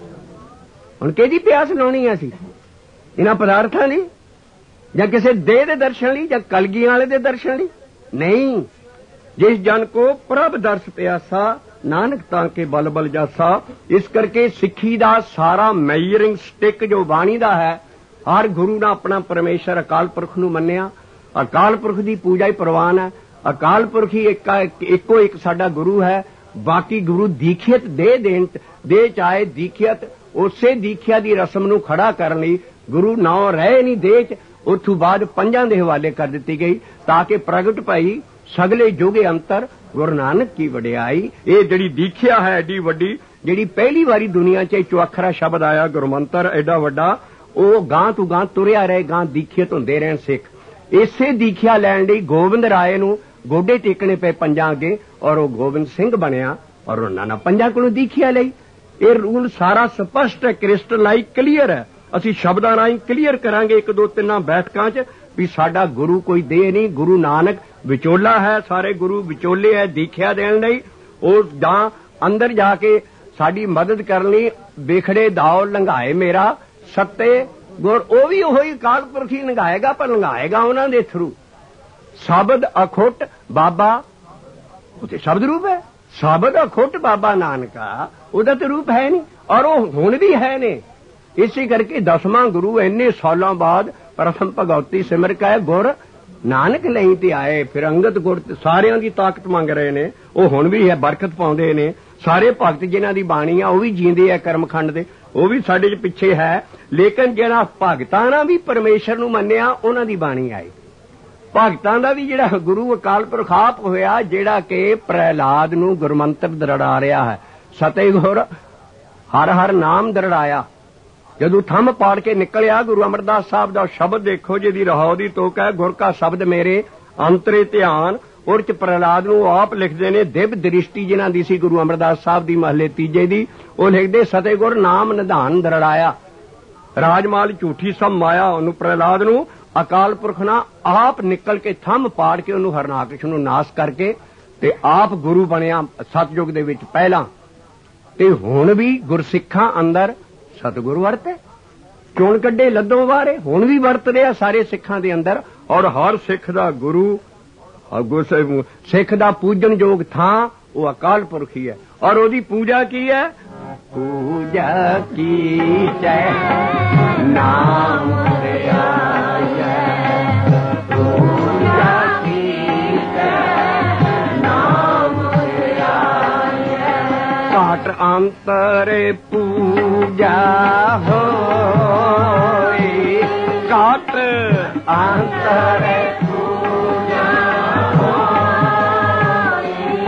हुण किहदी प्यास लाउणी है सी इन्हां पदार्थां लई जां किसे देह दे दर्शन लई जां कलगियां वाले दे दर्शन लई नहीं। जिस जन को प्रभ दर्श प्यासा नानक ताके बल बल जासा। इस करके सिक्खी दा सारा मैजरिंग स्टिक जो बाणी दा है, हर गुरु ने अपना परमेश्वर अकाल पुरख नूं मन्निया, अकाल पुरख दी पूजा ही प्रवान है। अकाल पुरख ही एक इको एक साडा गुरु है, बाकी गुरु दीखियत दे देन दे चाहे दीखियत उसे दीखिया दी रस्म नूं खड़ा करन लई गुरु नां रहे नहीं दे च, उथों बाद पंजां दे हवाले कर दित्ती गई ताकि प्रगट पाई सगले जोगे अंतर गुरु नानक की वडियाई। ये जिहड़ी दीखिया है एडी वड्डी, जिहड़ी पहली वारी दुनिया च चौअखरा शब्द आया गुरमंतर एडा वड्डा, वो गां तू गां तुरिया रहे, गां दीखियत हुंदे रहन सिख। इसे दीखिया लैण लई गोबिंद राय नूं गोडे टेकने पे पंजां अगे और वो गोबिंद सिंह बनिया और उन्हां ने पंजां कोलों दीखिया लई। ये रूल सारा स्पष्ट है, क्रिस्टलाइज क्लीयर है। ਅਸੀਂ ਸ਼ਬਦਾਂ ਰਾਹੀਂ ਕਲੀਅਰ ਕਰਾਂਗੇ ਇੱਕ ਦੋ ਤਿੰਨਾਂ ਬੈਠਕਾਂ 'ਚ ਵੀ ਸਾਡਾ ਗੁਰੂ ਕੋਈ ਦੇ ਨਹੀਂ, ਗੁਰੂ ਨਾਨਕ ਵਿਚੋਲਾ ਹੈ, ਸਾਰੇ ਗੁਰੂ ਵਿਚੋਲੇ ਹੈ ਦੀਖਿਆ ਦੇਣ ਲਈ। ਉਹ ਜਾਂ ਅੰਦਰ ਜਾ ਕੇ ਸਾਡੀ ਮਦਦ ਕਰਨ ਲਈ ਵਿਖੜੇ ਦਾਓ ਲੰਘਾਏ ਮੇਰਾ ਸੱਤੇ ਗੁਰ, ਉਹ ਵੀ ਉਹੀ ਅਕਾਲ ਪੁਰਖ ਹੀ ਲੰਘਾਏਗਾ, ਪਰ ਲੰਘਾਏਗਾ ਉਹਨਾਂ ਦੇ ਥਰੂ। ਸ਼ਬਦ ਅਖੁੱਟ ਬਾਬਾ ਉਹ ਤੇ ਸ਼ਬਦ ਰੂਪ ਹੈ, ਸ਼ਬਦ ਅਖੁੱਟ ਬਾਬਾ ਨਾਨਕਾ ਉਹਦਾ ਤੇ ਰੂਪ ਹੈ ਨਹੀਂ, ਔਰ ਉਹ ਹੁਣ ਵੀ ਹੈ ਨੇ। इसी करके दसवां गुरु इन्ने सालों बाद प्रथम भगवती सिमर का है गुर नानक नहीं ते आए। फिर अंगत गुर सारियां दी ताकत मंग रहे ने, वो हुण भी है बरकत पाउंदे ने। सारे भगत जिन्हां दी बाणी आ वो भी जींदे आ कर्मखंड दे, वो भी साडे च पिछे है। लेकिन जिहड़ा भगतां नां भी परमेश्वर नूं मन्निया उन्हां दी बाणी आई। भगतां दा भी जिहड़ा गुरु अकाल पुरख आप होया, जिहड़ा कि प्रहलाद नूं गुरमंत्र दरड़ा रहा है, सतगुर हर हर नाम दरड़ाया। जदों थंम पाड़ के निकलिया गुरु अमरदास साहब दा शब्द देखो जिहदी रहाओ दी तोक है, गुर का शब्द मेरे अंतरे ध्यान। उर च प्रहलाद नूं आप लिखदे ने दिव्य दृष्टि जिन्हां दी सी गुरु अमरदास साहब दी महले तीजे दी, वो लिखदे सतगुर नाम निधान दरड़ाया, राजमाल झूठी सब माया। उहनूं प्रहलाद नूं अकाल पुरख ना आप निकल के थंम पाड़ के उहनूं हरनाकश नूं नाश करके ते आप गुरु बनिया सतयुग दे विच पहला। ते हुण भी गुरसिखां अंदर सतगुरु वरत है, चुन कड्डे लद्दों वारे हुण भी वरत रहा सारे सिखां दे अंदर। और हर सिख दा गुरु सिख दा पूजन योग थां वो अकाल पुरख ही है। और ओदी पूजा की है, पूजा की जय नाम तेरा पूजा की जय नाम तेरा घाट अंतर पूजा होई, घाट अंतर पूजा होई।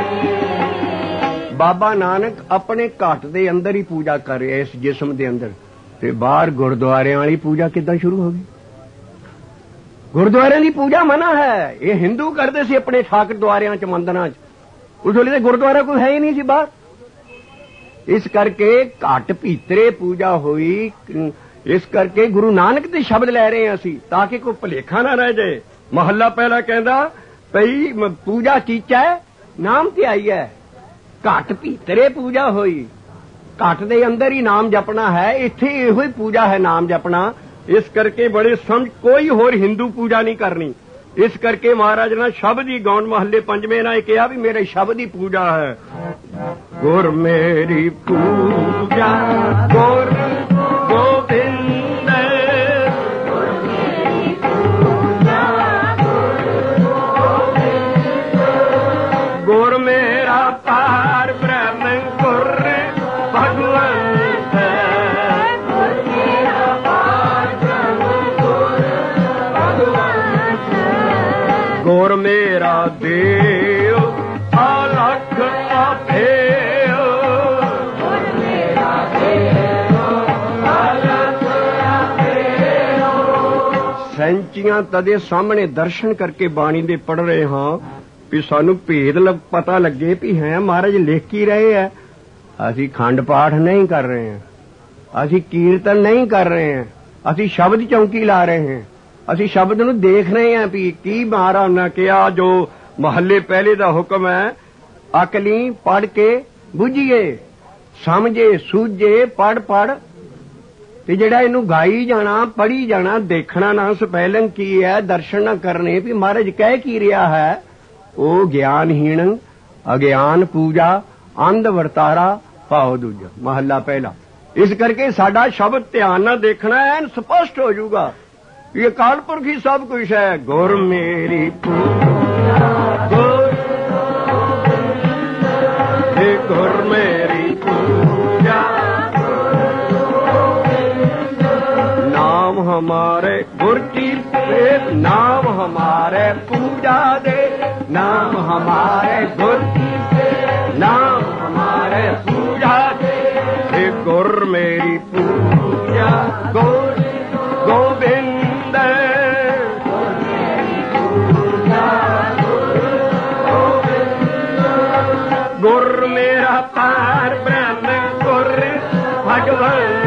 बाबा नानक अपने घाट दे अंदर ही पूजा कर रहे इस जिस्म दे अंदर, ते बाहर गुरुद्वारियां वाली पूजा किदां शुरू हो गई? गुरुद्वारियां दी पूजा मना है, ये हिंदू करदे सी अपने ठाकर द्वारियां च मंदिरां च, उस वेले ते गुरुद्वारा कोई है ही नहीं सी बाहर। इस करके घट भीतरे पूजा हुई। इस करके गुरु नानक दे शब्द लै रहे हैं असी ताकि कोई भुलेखा ना रह जाए। महला पहला कहंदा भई पूजा कीचा है नाम ते आई है, घट भीतरे पूजा हुई, घट दे अंदर ही नाम जपना है, इत्थे इहो ही पूजा है नाम जपना। इस करके बड़े समझ कोई होर हिंदू पूजा नहीं करनी। इस करके महाराज ने शब्द ही गौण महले पंजवें ने कहा भी मेरे शब्द ही पूजा है। गुर मेरी पूजा गुर गोविंद, गुर मेरी पूजा गुर गोविंद, गुर मेरा पार ब्रह्म गुर भगवंत, गुर मेरा पार ब्रह्म गुर भगवंत, गुर मेरा देव अलख अभेयो ਸੈਂਚੀਆਂ ਤਦੇ ਸਾਹਮਣੇ ਦਰਸ਼ਨ ਕਰਕੇ ਬਾਣੀ ਦੇ ਪੜ੍ਹ ਰਹੇ ਹਾਂ ਵੀ ਸਾਨੂੰ ਭੇਦ ਪਤਾ ਲੱਗੇ ਵੀ ਹੈ ਮਹਾਰਾਜ ਲਿਖ ਕੀ ਰਹੇ ਹੈ। ਅਸੀਂ ਖੰਡ ਪਾਠ ਨਹੀਂ ਕਰ ਰਹੇ ਹਾਂ, ਅਸੀਂ ਕੀਰਤਨ ਨਹੀਂ ਕਰ ਰਹੇ ਹਾਂ, ਅਸੀਂ ਸ਼ਬਦ ਚੌਂਕੀ ਲਾ ਰਹੇ ਹਾਂ, ਅਸੀਂ ਸ਼ਬਦ ਨੂੰ ਦੇਖ ਰਹੇ ਹਾਂ ਵੀ ਕੀ ਮਹਾਰਾਜ ਨੇ ਕਿਹਾ। ਜੋ ਮਹੱਲੇ ਪਹਿਲੇ ਦਾ ਹੁਕਮ ਹੈ, ਅਕਲੀ ਪੜ੍ਹ ਕੇ ਬੁੱਝੀਏ, ਸਮਝੇ ਸੂਝੇ ਪੜ੍ਹ ਪੜ੍ਹ ਤੇ ਜਿਹੜਾ ਇਹਨੂੰ ਗਾਈ ਜਾਣਾ ਪੜ੍ਹੀ ਜਾਣਾ ਦੇਖਣਾ ਨਾ ਸਪੈਲਿੰਗ ਕੀ ਹੈ ਦਰਸ਼ਨ ਨਾ ਕਰਨੇ ਵੀ ਮਹਾਰਾਜ ਕਹਿ ਕੀ ਰਿਹਾ ਹੈ, ਉਹ ਗਿਆਨਹੀਣ ਅਗਿਆਨ ਪੂਜਾ ਅੰਧ ਵਰਤਾਰਾ ਭਾਉ ਦੂਜਾ। ਮਹੱਲਾ ਪਹਿਲਾ। ਇਸ ਕਰਕੇ ਸਾਡਾ ਸ਼ਬਦ ਧਿਆਨ ਨਾਲ ਦੇਖਣਾ ਐਨ ਸਪਸ਼ਟ ਹੋ ਜਾਊਗਾ ਇਹ ਅਕਾਲ ਪੁਰਖ ਹੀ ਸਭ ਕੁਛ ਹੈ। ਗੁਰ ਮੇਰੀ ਪੂਜਾ ਗੁਰ ਗੁਰ ਮੇਰੀ ਪੂਜਾ नाम हमारे गुर की प्रेम नाम हमारे पूजा दे नाम हमारे गुर की प्रेम नाम हमारे पूजा दे गुर मेरी पूजा गुर गोविंद गुर मेरा पार ब्रह्म गुर भगवान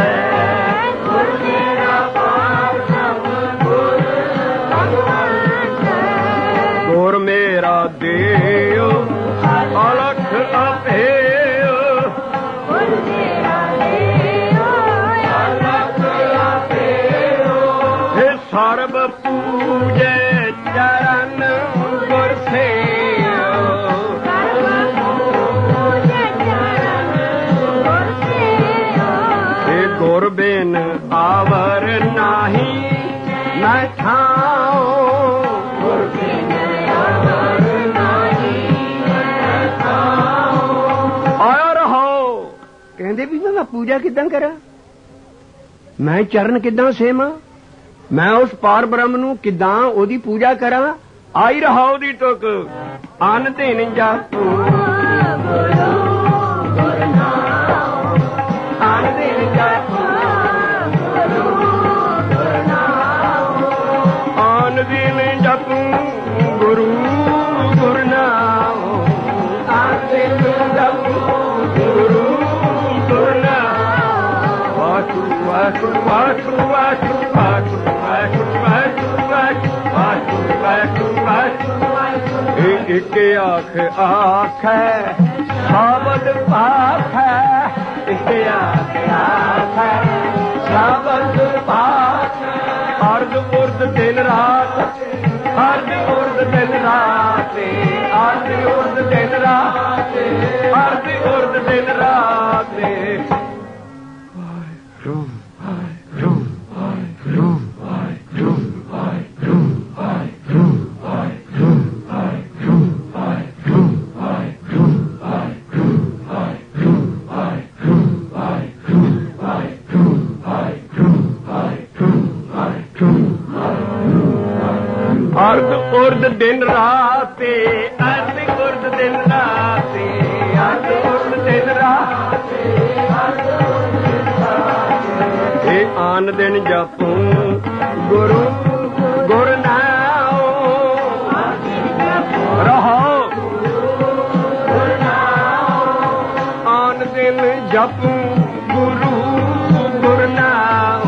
ਗੁਰ ਮੇਰਾ ਦੇਉ ਅਲਖ ਅਭੇਉ ਗੁਰ ਮੇਰਾ ਦੇਉ ਅਲਖ ਅਭੇਉ हे ਸਰਬ ਪੂਜੇ ਚਰਨ ਗੁਰ ਸੇਉ ਸਰਬ ਪੂਜੇ ਚਰਨ ਗੁਰ ਸੇਉ हे ਗੁਰ ਬਿਨ ਆਵਰ ਨਾਹੀ ਮੈਂ ਥਾਉ ਗੁਰ ਬਿਨ ਕਹਿੰਦੇ ਵੀ ਮੈਂ ਪੂਜਾ ਕਿੱਦਾਂ ਕਰਾਂ, ਮੈਂ ਚਰਨ ਕਿੱਦਾਂ ਸੇਵਾਂ, ਮੈਂ ਉਸ ਪਾਰ ਬ੍ਰਹਮ ਨੂੰ ਕਿੱਦਾਂ ਉਹਦੀ ਪੂਜਾ ਕਰਾਂ। ਆਈ ਰਹਾ ਉਹਦੀ ਟੁਕ ਅਨ ਧਿਨ ਜਾਪੂ ਗੁਰੂ ਗੁਰਨਾਮ ਅਨ ਧਿਨ ਜਾਪੂ ਗੁਰੂ ਗੁਰਨਾਮ ਅਨ ਧਿਨ ਜਾਪੂ ਗੁਰੂ ਗੁਰਨਾਮ ਅਨ ਧਿਨ ਜਾਪੂ ਗੁਰੂ ਵਾਹਿਗੁਰੂ ਵਾਹਿਗੁਰੂ ਵਾਹਿਗੁਰੂ ਵਾਹਿਗੁਰੂ ਵਾਹਿਗੁਰੂ ਵਾਹਿਗੁਰੂ ਵਾਹਿਗੁਰੂ ਵਾਹਿਗੁਰੂ ਇੱਕ ਆਖ ਆਖੈ ਸ਼ਬਦ ਪਾਖੈ ਇੱਕ ਆਖ ਆਖੈ ਸ਼ਬਦ ਪਾਖੈ ਅਰਧ ਉਰਧ ਦਿਨ ਰਾਤ ਅਰਧ ਉਰਧ ਦਿਨ ਰਾਤ ਅਰਧ ਉਰਧ ਦਿਨ ਰਾਤ ਅਰਧ ਉਰਧ ਦਿਨ ਰਾਤ ਅਰਧ ਉਰਧ ਦਿਨ ਰਾਤ ਅਰਧ ਉਰਧ ਦਿਨ ਰਾਤ ਅਰਧ ਉਰਧ ਦਿਨ ਰਾਤ ਇਹ ਆਨ ਦਿਨ ਜਪੂ ਗੁਰੂ ਗੁਰ ਨਾਮ ਰਹੋ ਆਨ ਦਿਨ ਜਪੂ ਗੁਰੂ ਗੁਰ ਨਾਮ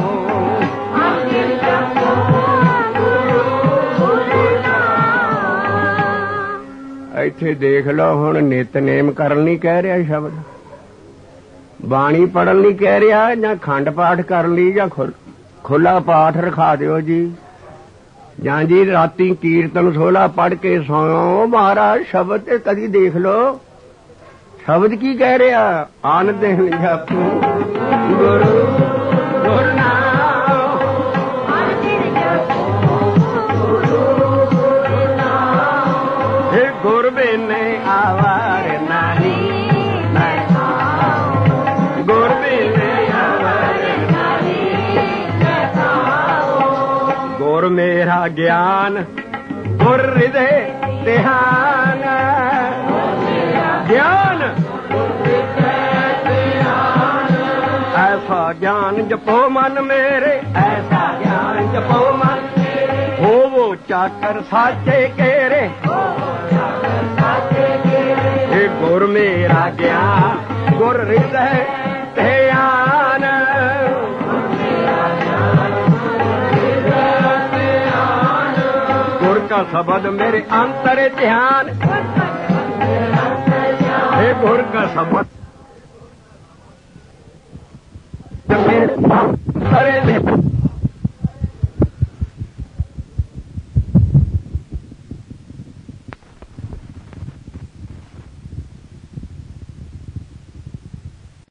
ਇੱਥੇ ਦੇਖ ਲਓ ਹੁਣ ਨਿਤਨੇਮ ਕਰਨ ਲਈ ਕਹਿ ਰਿਹਾ ਸ਼ਬਦ, ਬਾਣੀ ਪੜਨ ਲਈ ਕਹਿ ਰਿਹਾ ਜਾਂ ਖੰਡ ਪਾਠ ਕਰਨ ਲਈ ਜਾਂ ਖੁੱਲਾ ਪਾਠ ਰਖਾ ਦਿਓ ਜੀ, ਜਾਂ ਜੀ ਰਾਤੀ ਕੀਰਤਨ ਸੋਹਲਾ ਪੜ ਕੇ ਸੌਂ। ਮਹਾਰਾਜ ਸ਼ਬਦ ਤੇ ਕਦੀ ਦੇਖ ਲਓ ਸ਼ਬਦ ਕੀ ਕਹਿ ਰਿਹਾ, ਆਨ ਦਿਨ ਜਪੂ ਗੁਰੂ ਗੁਰ ਨਾਮ ਆਨ ਦਿਨ ਜਪੂ ਗੁਰੂ ਗੁਰ ਨਾਮ हे ਗੁਰ ਬਿਨ ਆਵਾਰ ਨਹੀਂ ਮੈਂ ਥਾਉ ਗੁਰ ਬਿਨ ਆਵਾਰ ਨਹੀਂ ਮੈਂ ਥਾਉ ਗੁਰ ਮੇਰਾ ਗਿਆਨ ਗੁਰ ਹਿਰਦੇ ਧਿਆਨ ज्ञान ऐसा ज्ञान जपो मन मेरे, ऐसा ज्ञान जपो मन हो वो चाकर साचे केरे, हे गुर मेरा ज्ञान गुर हृदय ध्यान, गुर का शब्द मेरे अंतर ध्यान, हे गुर का शब्द मेरे अंतर ध्यान।